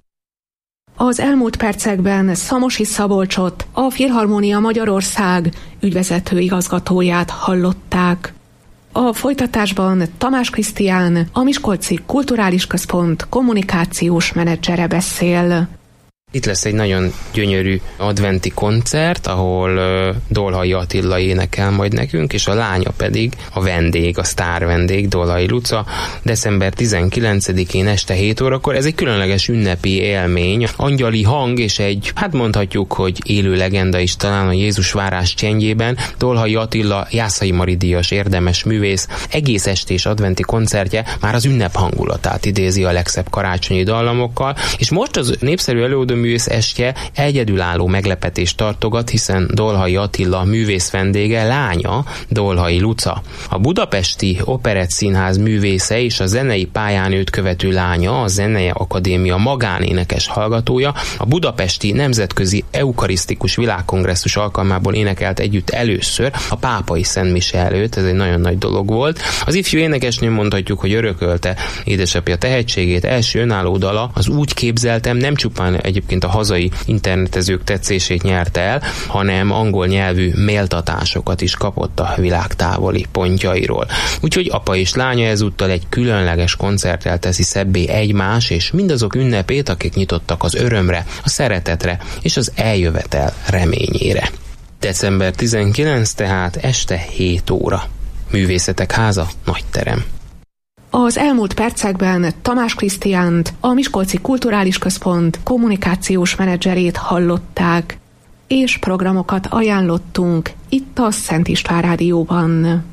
Az elmúlt percekben Szamosi Szabolcsot, a Filharmónia Magyarország ügyvezető igazgatóját hallották. A folytatásban Tamás Krisztián, a Miskolci Kulturális Központ kommunikációs menedzsere beszél. Itt lesz egy nagyon gyönyörű adventi koncert, ahol uh, Dolhai Attila énekel majd nekünk, és a lánya pedig a vendég, a sztár vendég, Dolhai Luca, december tizenkilencedikén este hét órakor. Ez egy különleges ünnepi élmény, angyali hang, és egy, hát mondhatjuk, hogy élő legenda is talán a Jézus várás csendjében. Dolhai Attila, Jászai Mari díjas érdemes művész, egész estés adventi koncertje már az ünnep hangulatát idézi a legszebb karácsonyi dallamokkal, és most az népszerű előadó művész estje egyedülálló meglepetést tartogat, hiszen Dolhai Attila művész vendége lánya, Dolhai Luca. A Budapesti Operett Színház művésze és a zenei pályán őt követő lánya, a Zeneje Akadémia magánénekes hallgatója, a Budapesti Nemzetközi Eukarisztikus Világkongresszus alkalmából énekelt együtt először a pápai szentmise előtt, ez egy nagyon nagy dolog volt. Az ifjú énekesnő mondhatjuk, hogy örökölte édesapja tehetségét, első önálló dala, az Úgy képzeltem, nem csupán egyébként a hazai internetezők tetszését nyerte el, hanem angol nyelvű méltatásokat is kapott a világ távoli pontjairól. Úgyhogy apa és lánya ezúttal egy különleges koncerttel teszi szebbé egymás és mindazok ünnepét, akik nyitottak az örömre, a szeretetre és az eljövetel reményére. december tizenkilencedike tehát este hét óra. Művészetek Háza, Nagyterem. Az elmúlt percekben Tamás Krisztiánt, a Miskolci Kulturális Központ kommunikációs menedzserét hallották, és programokat ajánlottunk itt a Szent István Rádióban.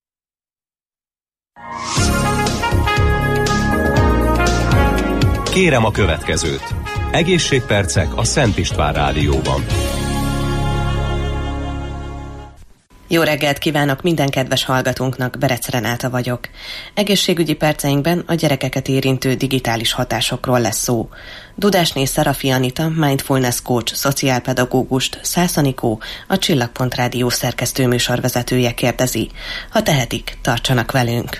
Kérem a következőt. Egészségpercek a Szent István Rádióban. Jó reggelt kívánok minden kedves hallgatónknak, Berec Renáta vagyok. Egészségügyi perceinkben a gyerekeket érintő digitális hatásokról lesz szó. Dudásné Szarafi Anita, mindfulness coach, szociálpedagógust, Szász Anikó, a Csillagpont Rádió szerkesztő műsorvezetője kérdezi. Ha tehetik, tartsanak velünk!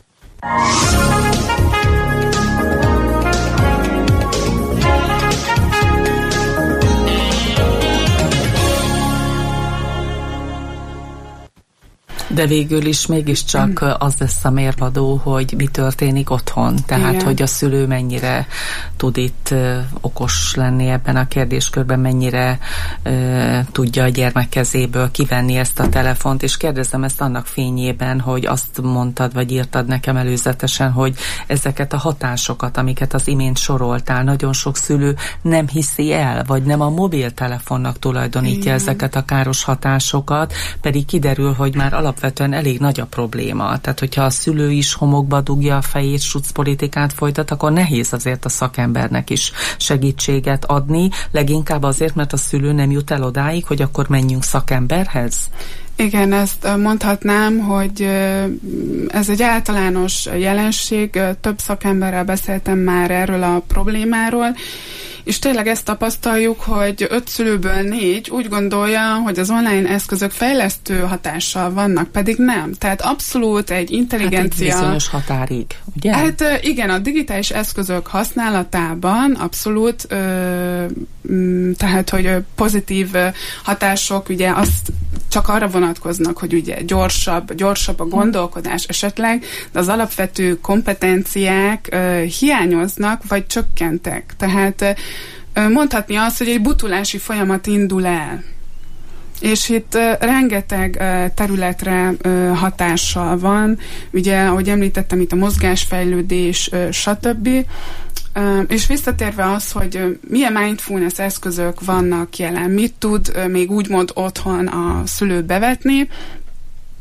De végül is mégiscsak az lesz a mérvadó, hogy mi történik otthon. Tehát, igen, hogy a szülő mennyire tud itt uh, okos lenni ebben a kérdéskörben, mennyire uh, tudja a gyermek kezéből kivenni ezt a telefont, és kérdezem ezt annak fényében, hogy azt mondtad, vagy írtad nekem előzetesen, hogy ezeket a hatásokat, amiket az imént soroltál, nagyon sok szülő nem hiszi el, vagy nem a mobiltelefonnak tulajdonítja, igen, ezeket a káros hatásokat, pedig kiderül, hogy már alapvetően elég nagy a probléma. Tehát, hogyha a szülő is homokba dugja a fejét, succpolitikát folytat, akkor nehéz azért a szakembernek is segítséget adni, leginkább azért, mert a szülő nem jut el odáig, hogy akkor menjünk szakemberhez. Igen, ezt mondhatnám, hogy ez egy általános jelenség, több szakemberrel beszéltem már erről a problémáról, és tényleg ezt tapasztaljuk, hogy öt szülőből négy úgy gondolja, hogy az online eszközök fejlesztő hatással vannak, pedig nem. Tehát abszolút egy intelligencia... Hát egy bizonyos határig, ugye? Hát igen, a digitális eszközök használatában abszolút, ö, tehát, hogy pozitív hatások, ugye azt csak arra vonatkoznak, hogy ugye gyorsabb, gyorsabb a gondolkodás esetleg, de az alapvető kompetenciák ö, hiányoznak, vagy csökkentek. Tehát ö, mondhatni azt, hogy egy butulási folyamat indul el. És itt uh, rengeteg uh, területre uh, hatással van, ugye, ahogy említettem, itt a mozgásfejlődés, uh, stb. Uh, és visszatérve az, hogy uh, milyen mindfulness eszközök vannak jelen, mit tud uh, még úgymond otthon a szülő bevetni,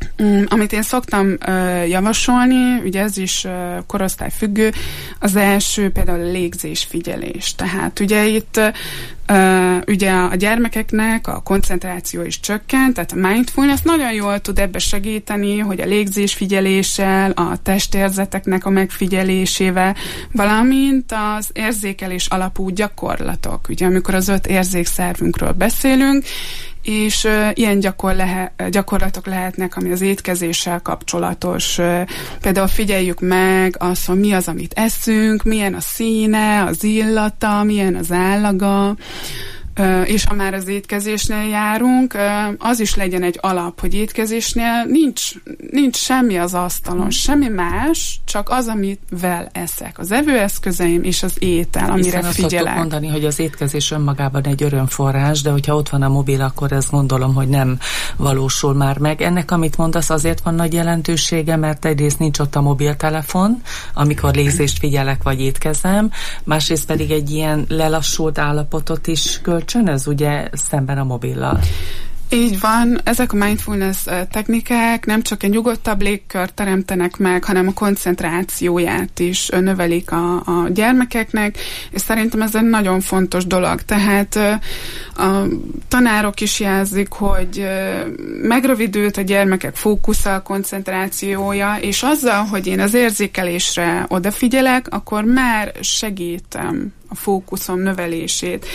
Amit én szoktam uh, javasolni, ugye ez is uh, korosztályfüggő, az első például a légzésfigyelés. Tehát ugye itt uh, ugye a gyermekeknek a koncentráció is csökkent, tehát a mindfulness nagyon jól tud ebbe segíteni, hogy a légzésfigyeléssel, a testérzeteknek a megfigyelésével, valamint az érzékelés alapú gyakorlatok, ugye amikor az öt érzékszervünkről beszélünk, és uh, ilyen gyakor lehet, gyakorlatok lehetnek, ami az étkezéssel kapcsolatos. Uh, például figyeljük meg azt, hogy mi az, amit eszünk, milyen a színe, az illata, milyen az állaga, Uh, és ha már az étkezésnél járunk, uh, az is legyen egy alap, hogy étkezésnél nincs, nincs semmi az asztalon, semmi más, csak az, amivel eszek. Az evőeszközeim és az étel, amire Hiszen azt figyelek. szoktuk mondani, hogy az étkezés önmagában egy örömforrás, de hogyha ott van a mobil, akkor ezt gondolom, hogy nem valósul már meg. Ennek, amit mondasz, azért van nagy jelentősége, mert egyrészt nincs ott a mobiltelefon, amikor légzést figyelek vagy étkezem, másrészt pedig egy ilyen lelassult állapotot is kölcsönöz, ugye, szemben a mobillal. Így van, ezek a mindfulness technikák nem csak egy nyugodtabb légkört teremtenek meg, hanem a koncentrációját is növelik a, a gyermekeknek, és szerintem ez egy nagyon fontos dolog. Tehát a tanárok is jelzik, hogy megrövidült a gyermekek fókusza, a koncentrációja, és azzal, hogy én az érzékelésre odafigyelek, akkor már segítem a fókuszom növelését.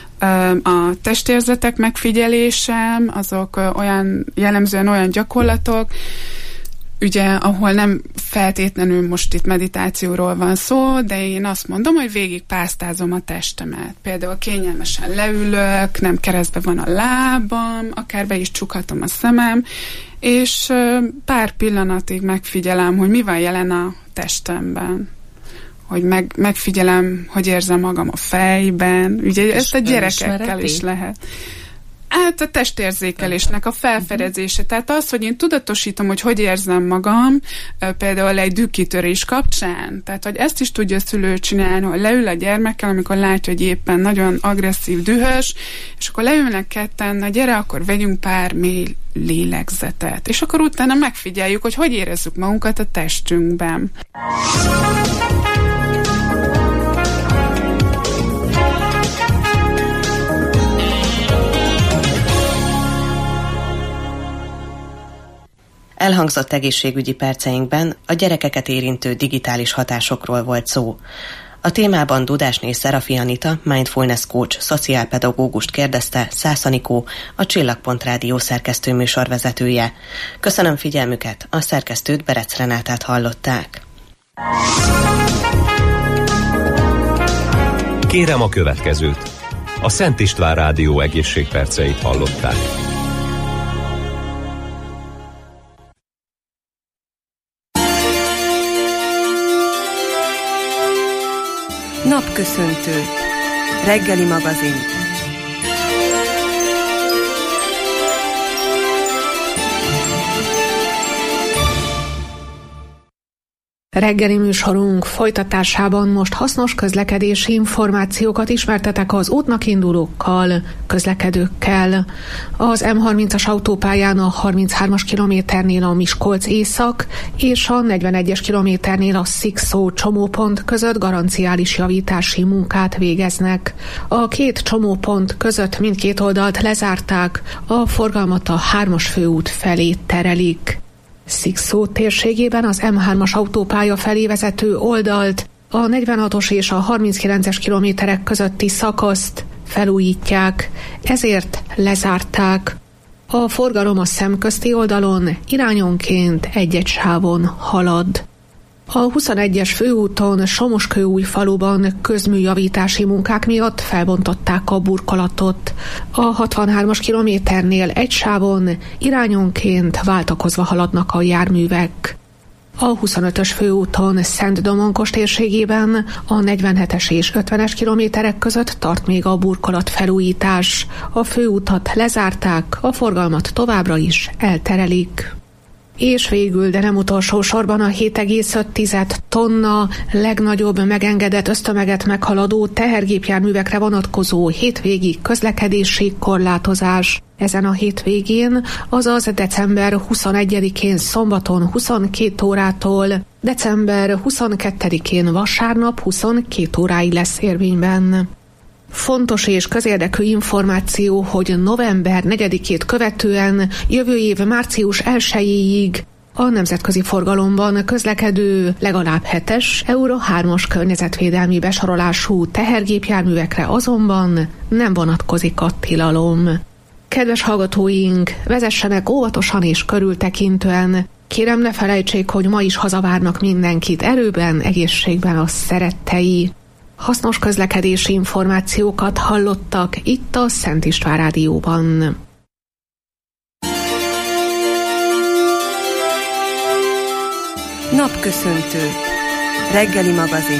A testérzetek megfigyelésem, azok olyan, jellemzően olyan gyakorlatok, ugye, ahol nem feltétlenül most itt meditációról van szó, de én azt mondom, hogy végig pásztázom a testemet. Például kényelmesen leülök, nem keresztbe van a lábam, akár be is csukhatom a szemem, és pár pillanatig megfigyelem, hogy mi van jelen a testemben. Hogy meg, megfigyelem, hogy érzem magam a fejben. Ugye ezt a gyerekekkel is lehet. Hát a testérzékelésnek a felfedezése. Tehát az, hogy én tudatosítom, hogy hogy érzem magam, például egy dühkitörés kapcsán. Tehát, hogy ezt is tudja a szülő csinálni, hogy leül a gyermekkel, amikor látja, hogy éppen nagyon agresszív, dühös, és akkor leülnek ketten, na gyere, akkor vegyünk pár mély lélegzetet. És akkor utána megfigyeljük, hogy hogy érezzük magunkat a testünkben. Elhangzott egészségügyi perceinkben a gyerekeket érintő digitális hatásokról volt szó. A témában Dudásné Szerafi Anita, mindfulness coach, szociálpedagógust kérdezte Szász Anikó, a Csillagpont Rádió szerkesztő műsorvezetője. Köszönöm figyelmüket, a szerkesztőt, Berec Renátát hallották. Kérem a következőt. A Szent István Rádió egészségperceit hallották. Napköszöntő. Reggeli magazin. Reggeli műsorunk folytatásában most hasznos közlekedési információkat ismertetek az útnak indulókkal, közlekedőkkel. Az M harmincas autópályán a harminchármas kilométernél a Miskolc észak és a negyvenegyes kilométernél a Szikszó csomópont között garanciális javítási munkát végeznek. A két csomópont között mindkét oldalt lezárták, a forgalmat a hármas főút felé terelik. Szikszó térségében az M hármas autópálya felé vezető oldalt, a negyvenhatos és a harminckilences kilométerek közötti szakaszt felújítják, ezért lezárták. A forgalom a szemközti oldalon irányonként egy-egy sávon halad. A huszonegyes főúton Somoskőújfaluban közműjavítási munkák miatt felbontották a burkolatot. A hatvanhármas kilométernél egy sávon irányonként váltakozva haladnak a járművek. A huszonötös főúton Szent-Domonkos térségében a negyvenhetes és ötvenes kilométerek között tart még a burkolat felújítás. A főútat lezárták, a forgalmat továbbra is elterelik. És végül, de nem utolsó sorban a hét egész öt tonna legnagyobb megengedett ösztömeget meghaladó tehergépjárművekre vonatkozó hétvégi közlekedési korlátozás. Ezen a hétvégén, azaz december huszonegyedikén szombaton huszonkét órától, december huszonkettedikén vasárnap huszonkét óráig lesz érvényben. Fontos és közérdekű információ, hogy november negyedikét követően jövő év március elsejéig a nemzetközi forgalomban közlekedő legalább hetes Euro hármas környezetvédelmi besorolású tehergépjárművekre azonban nem vonatkozik a tilalom. Kedves hallgatóink, vezessenek óvatosan és körültekintően. Kérem, ne felejtsék, hogy ma is hazavárnak mindenkit erőben, egészségben a szerettei. Hasznos közlekedési információkat hallottak itt a Szent István Rádióban. Napköszöntő. Reggeli magazin.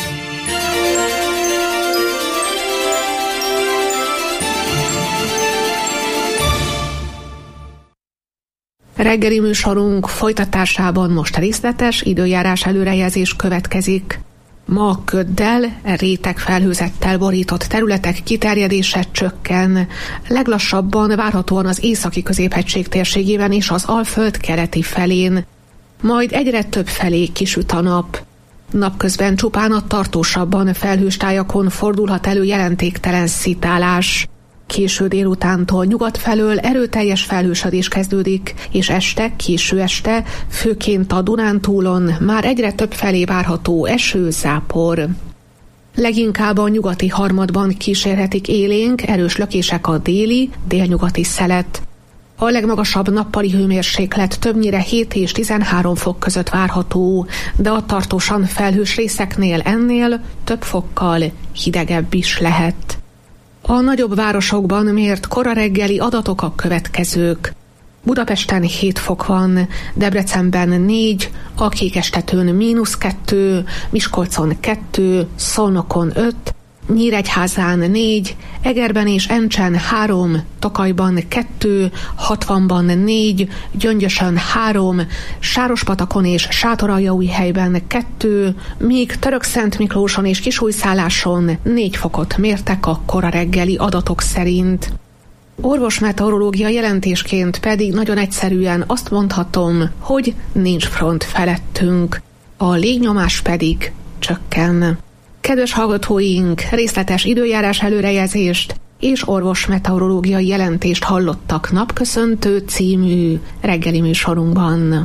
Reggeli műsorunk folytatásában most részletes időjárás előrejelzés következik. Ma a köddel, rétegfelhőzettel borított területek kiterjedése csökken. Leglassabban várhatóan az északi középhegység térségében és az Alföld keleti felén. Majd egyre több felé kisüt a nap. Napközben csupán a tartósabban felhős tájakon fordulhat elő jelentéktelen szitálás. Késő délutántól nyugat felől erőteljes felhősödés kezdődik, és este, késő este, főként a Dunántúlon már egyre több felé várható eső, zápor. Leginkább a nyugati harmadban kísérhetik élénk, erős lökések a déli, délnyugati szelet. A legmagasabb nappali hőmérséklet többnyire hét és tizenhárom fok között várható, de a tartósan felhős részeknél ennél több fokkal hidegebb is lehet. A nagyobb városokban mért kora reggeli adatok a következők. Budapesten hét fok van, Debrecenben négy, a Kékestetőn mínusz kettő, Miskolcon kettő, Szolnokon öt, Nyíregyházán négy, Egerben és Encsen három, Tokajban kettő, Hatvanban négy, Gyöngyösön három, Sárospatakon és Sátoraljaújhelyben kettő, míg Törökszentmiklóson és Kisújszálláson négy fokot mértek a kora reggeli adatok szerint. Orvosmeteorológia jelentésként pedig nagyon egyszerűen azt mondhatom, hogy nincs front felettünk, a légnyomás pedig csökken. Kedves hallgatóink, részletes időjárás előrejelzést és orvosmeteorológiai jelentést hallottak Napköszöntő című reggeli műsorunkban.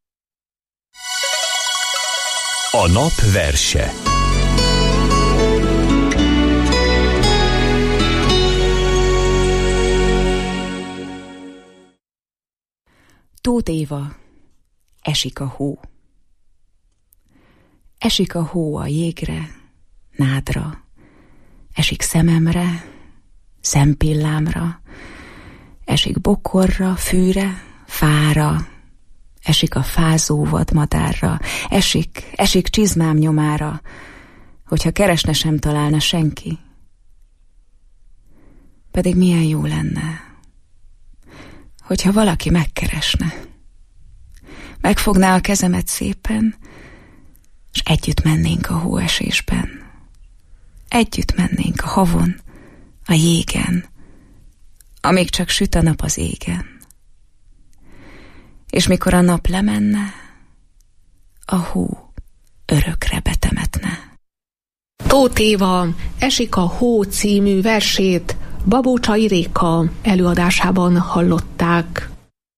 A nap verse. Tóth Éva, esik a hó. Esik a hó a jégre, nádra, esik szememre, szempillámra, esik bokorra, fűre, fára, esik a fázó vadmadárra, esik, esik csizmám nyomára, hogyha keresne sem találna senki. Pedig milyen jó lenne, hogyha valaki megkeresne, megfogná a kezemet szépen, és együtt mennénk a hóesésben. Együtt mennénk a havon, a jégen, amíg csak süt a nap az égen. És mikor a nap lemenne, a hó örökre betemetne. Tóth Éva Esik a hó című versét Babócsai Réka előadásában hallották.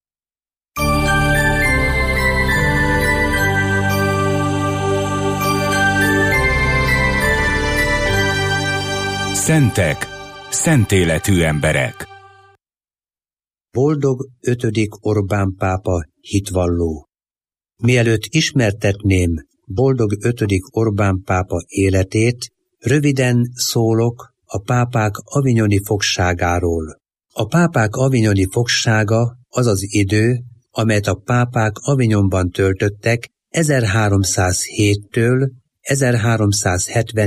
Szentek, szentéletű emberek. Boldog ötödik Orbán pápa hitvalló. Mielőtt ismertetném boldog ötödik Orbán pápa életét, röviden szólok a pápák avignoni fogságáról. A pápák avignoni fogsága az az idő, amelyet a pápák Avignonban töltöttek ezerháromszázhéttől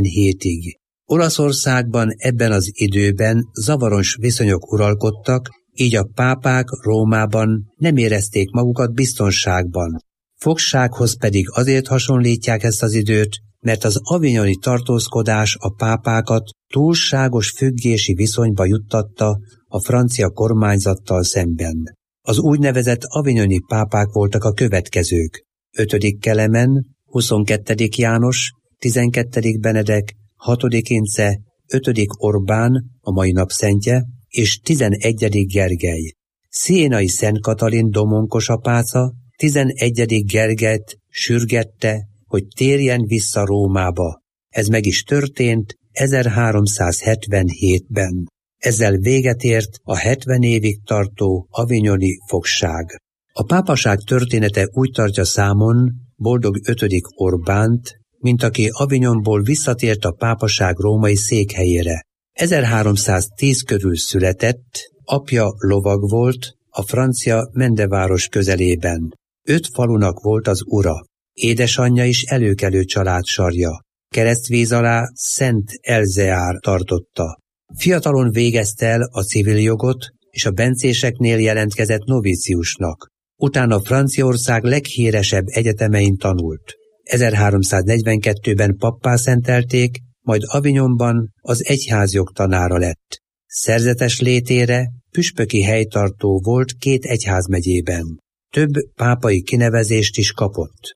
ezerháromszázhetvenhétig. Olaszországban ebben az időben zavaros viszonyok uralkodtak, így a pápák Rómában nem érezték magukat biztonságban. Fogsághoz pedig azért hasonlítják ezt az időt, mert az avignoni tartózkodás a pápákat túlságos függési viszonyba juttatta a francia kormányzattal szemben. Az úgynevezett avignoni pápák voltak a következők: ötödik Kelemen, huszonkettedik János, tizenkettedik Benedek, hatodik Ince, ötödik Orbán, a mai nap szentje, és tizenegyedik Gergely. Sziénai Szent Katalin domonkos apáca tizenegyedik Gergelyt sürgette, hogy térjen vissza Rómába. Ez meg is történt ezerháromszázhetvenhétben. Ezzel véget ért a hetven évig tartó avignoni fogság. A pápaság története úgy tartja számon Boldog ötödik Orbánt, mint aki Avignonból visszatért a pápaság római székhelyére. ezerháromszáztíz körül született, apja lovag volt a francia Mendeváros közelében. Öt falunak volt az ura. Édesanyja is előkelő családsarja. Keresztvíz alá Szent Elzeár tartotta. Fiatalon végezte el a civil jogot, és a bencéseknél jelentkezett novíciusnak. Utána Franciaország leghíresebb egyetemein tanult. ezerháromszáznegyvenkettőben pappá szentelték, majd Avignonban az egyházjog tanára lett. Szerzetes létére püspöki helytartó volt két egyházmegyében. Több pápai kinevezést is kapott.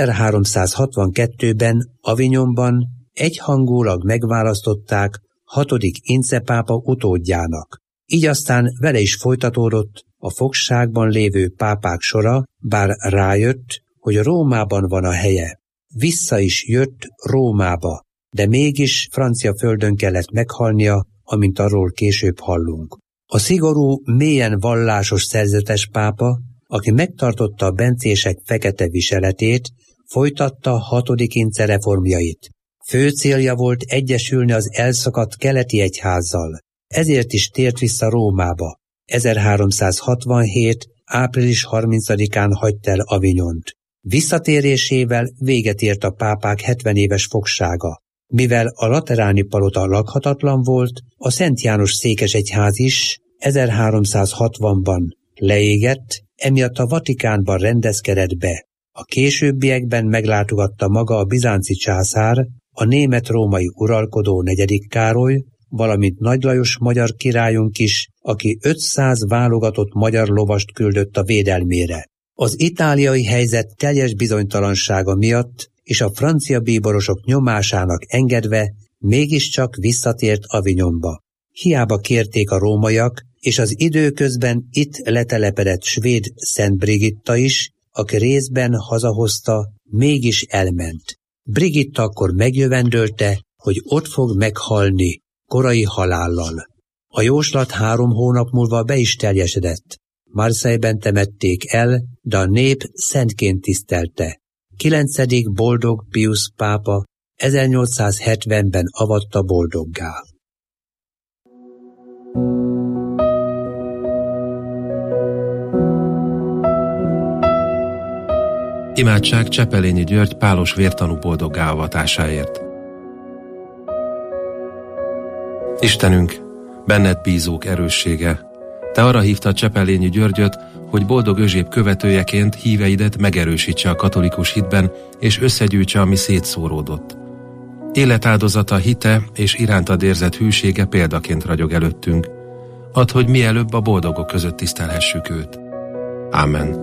ezerháromszázhatvankettőben Avignonban egyhangulag megválasztották hatodik Ince pápa utódjának. Így aztán vele is folytatódott a fogságban lévő pápák sora, bár rájött, hogy Rómában van a helye. Vissza is jött Rómába, de mégis francia földön kellett meghalnia, amint arról később hallunk. A szigorú, mélyen vallásos szerzetes pápa, aki megtartotta a bencések fekete viseletét, folytatta hatodik Ince reformjait. Fő célja volt egyesülni az elszakadt keleti egyházzal. Ezért is tért vissza Rómába. ezerháromszázhatvanhét. április harmincadikán hagyta el Avignont. Visszatérésével véget ért a pápák hetven éves fogsága. Mivel a lateráni palota lakhatatlan volt, a Szent János székesegyház is ezerháromszázhatvanban leégett, emiatt a Vatikánban rendezkedett be. A későbbiekben meglátogatta maga a bizánci császár, a német-római uralkodó negyedik Károly, valamint Nagy Lajos magyar királyunk is, aki ötszáz válogatott magyar lovast küldött a védelmére. Az itáliai helyzet teljes bizonytalansága miatt és a francia bíborosok nyomásának engedve mégiscsak visszatért Avignonba. Hiába kérték a rómaiak, és az időközben itt letelepedett svéd Szent Brigitta is, aki részben hazahozta, mégis elment. Brigitta akkor megjövendölte, hogy ott fog meghalni, korai halállal. A jóslat három hónap múlva be is teljesedett. Marseille-ben temették el, de a nép szentként tisztelte. kilencedik Boldog Pius pápa ezernyolcszázhetvenben avatta boldoggá. Imádság Csepelényi György pálos vértanú boldoggá avatásáért. Istenünk, benned bízók erőssége, te arra hívtad Csepelényi Györgyöt, hogy Boldog Özséb követőjeként híveidet megerősítse a katolikus hitben, és összegyűjtse, ami szétszóródott. Életáldozata, hite és irántad érzett hűsége példaként ragyog előttünk. Add, hogy mielőbb a boldogok között tisztelhessük őt. Ámen.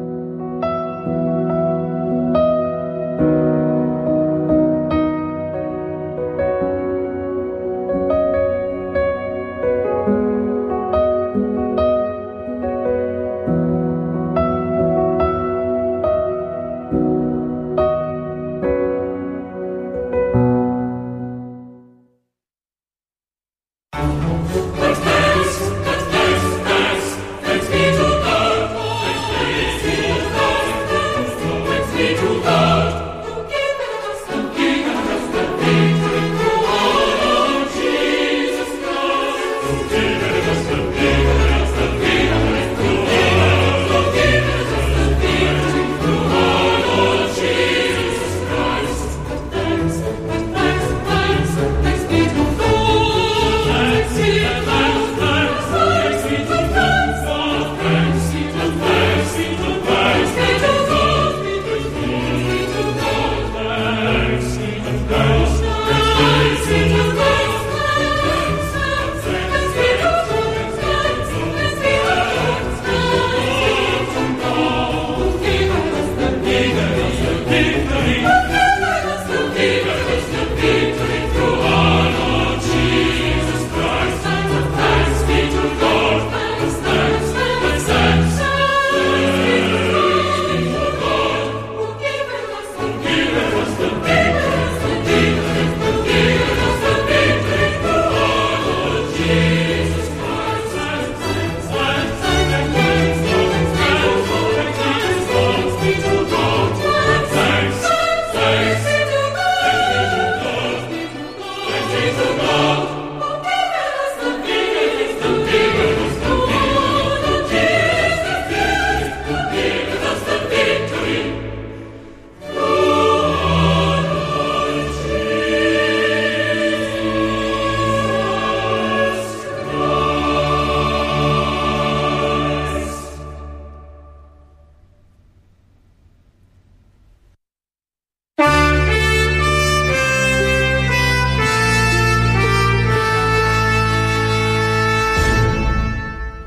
Let's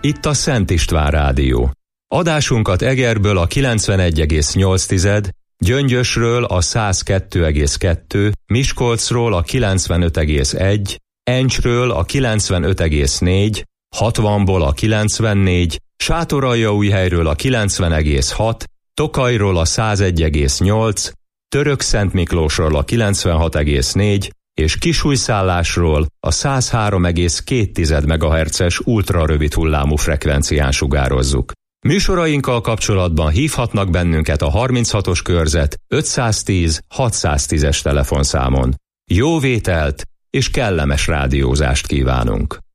Itt a Szent István Rádió. Adásunkat Egerből a kilencvenegy egész nyolc, Gyöngyösről a száz kettő egész kettő, Miskolcról a kilencvenöt egész egy, Encsről a kilencvenöt egész négy, hatvanból a kilencvennégy, Sátoraljaújhelyről a kilencven egész hat, Tokajról a száz egy egész nyolc, Törökszentmiklósról a kilencvenhat egész négy, és Kisújszállásról a száz három egész két megahertzes ultrarövid hullámú frekvencián sugározzuk. Műsorainkkal kapcsolatban hívhatnak bennünket a harminchatos körzet ötszáztíz hatszáztízes telefonszámon. Jó vételt és kellemes rádiózást kívánunk!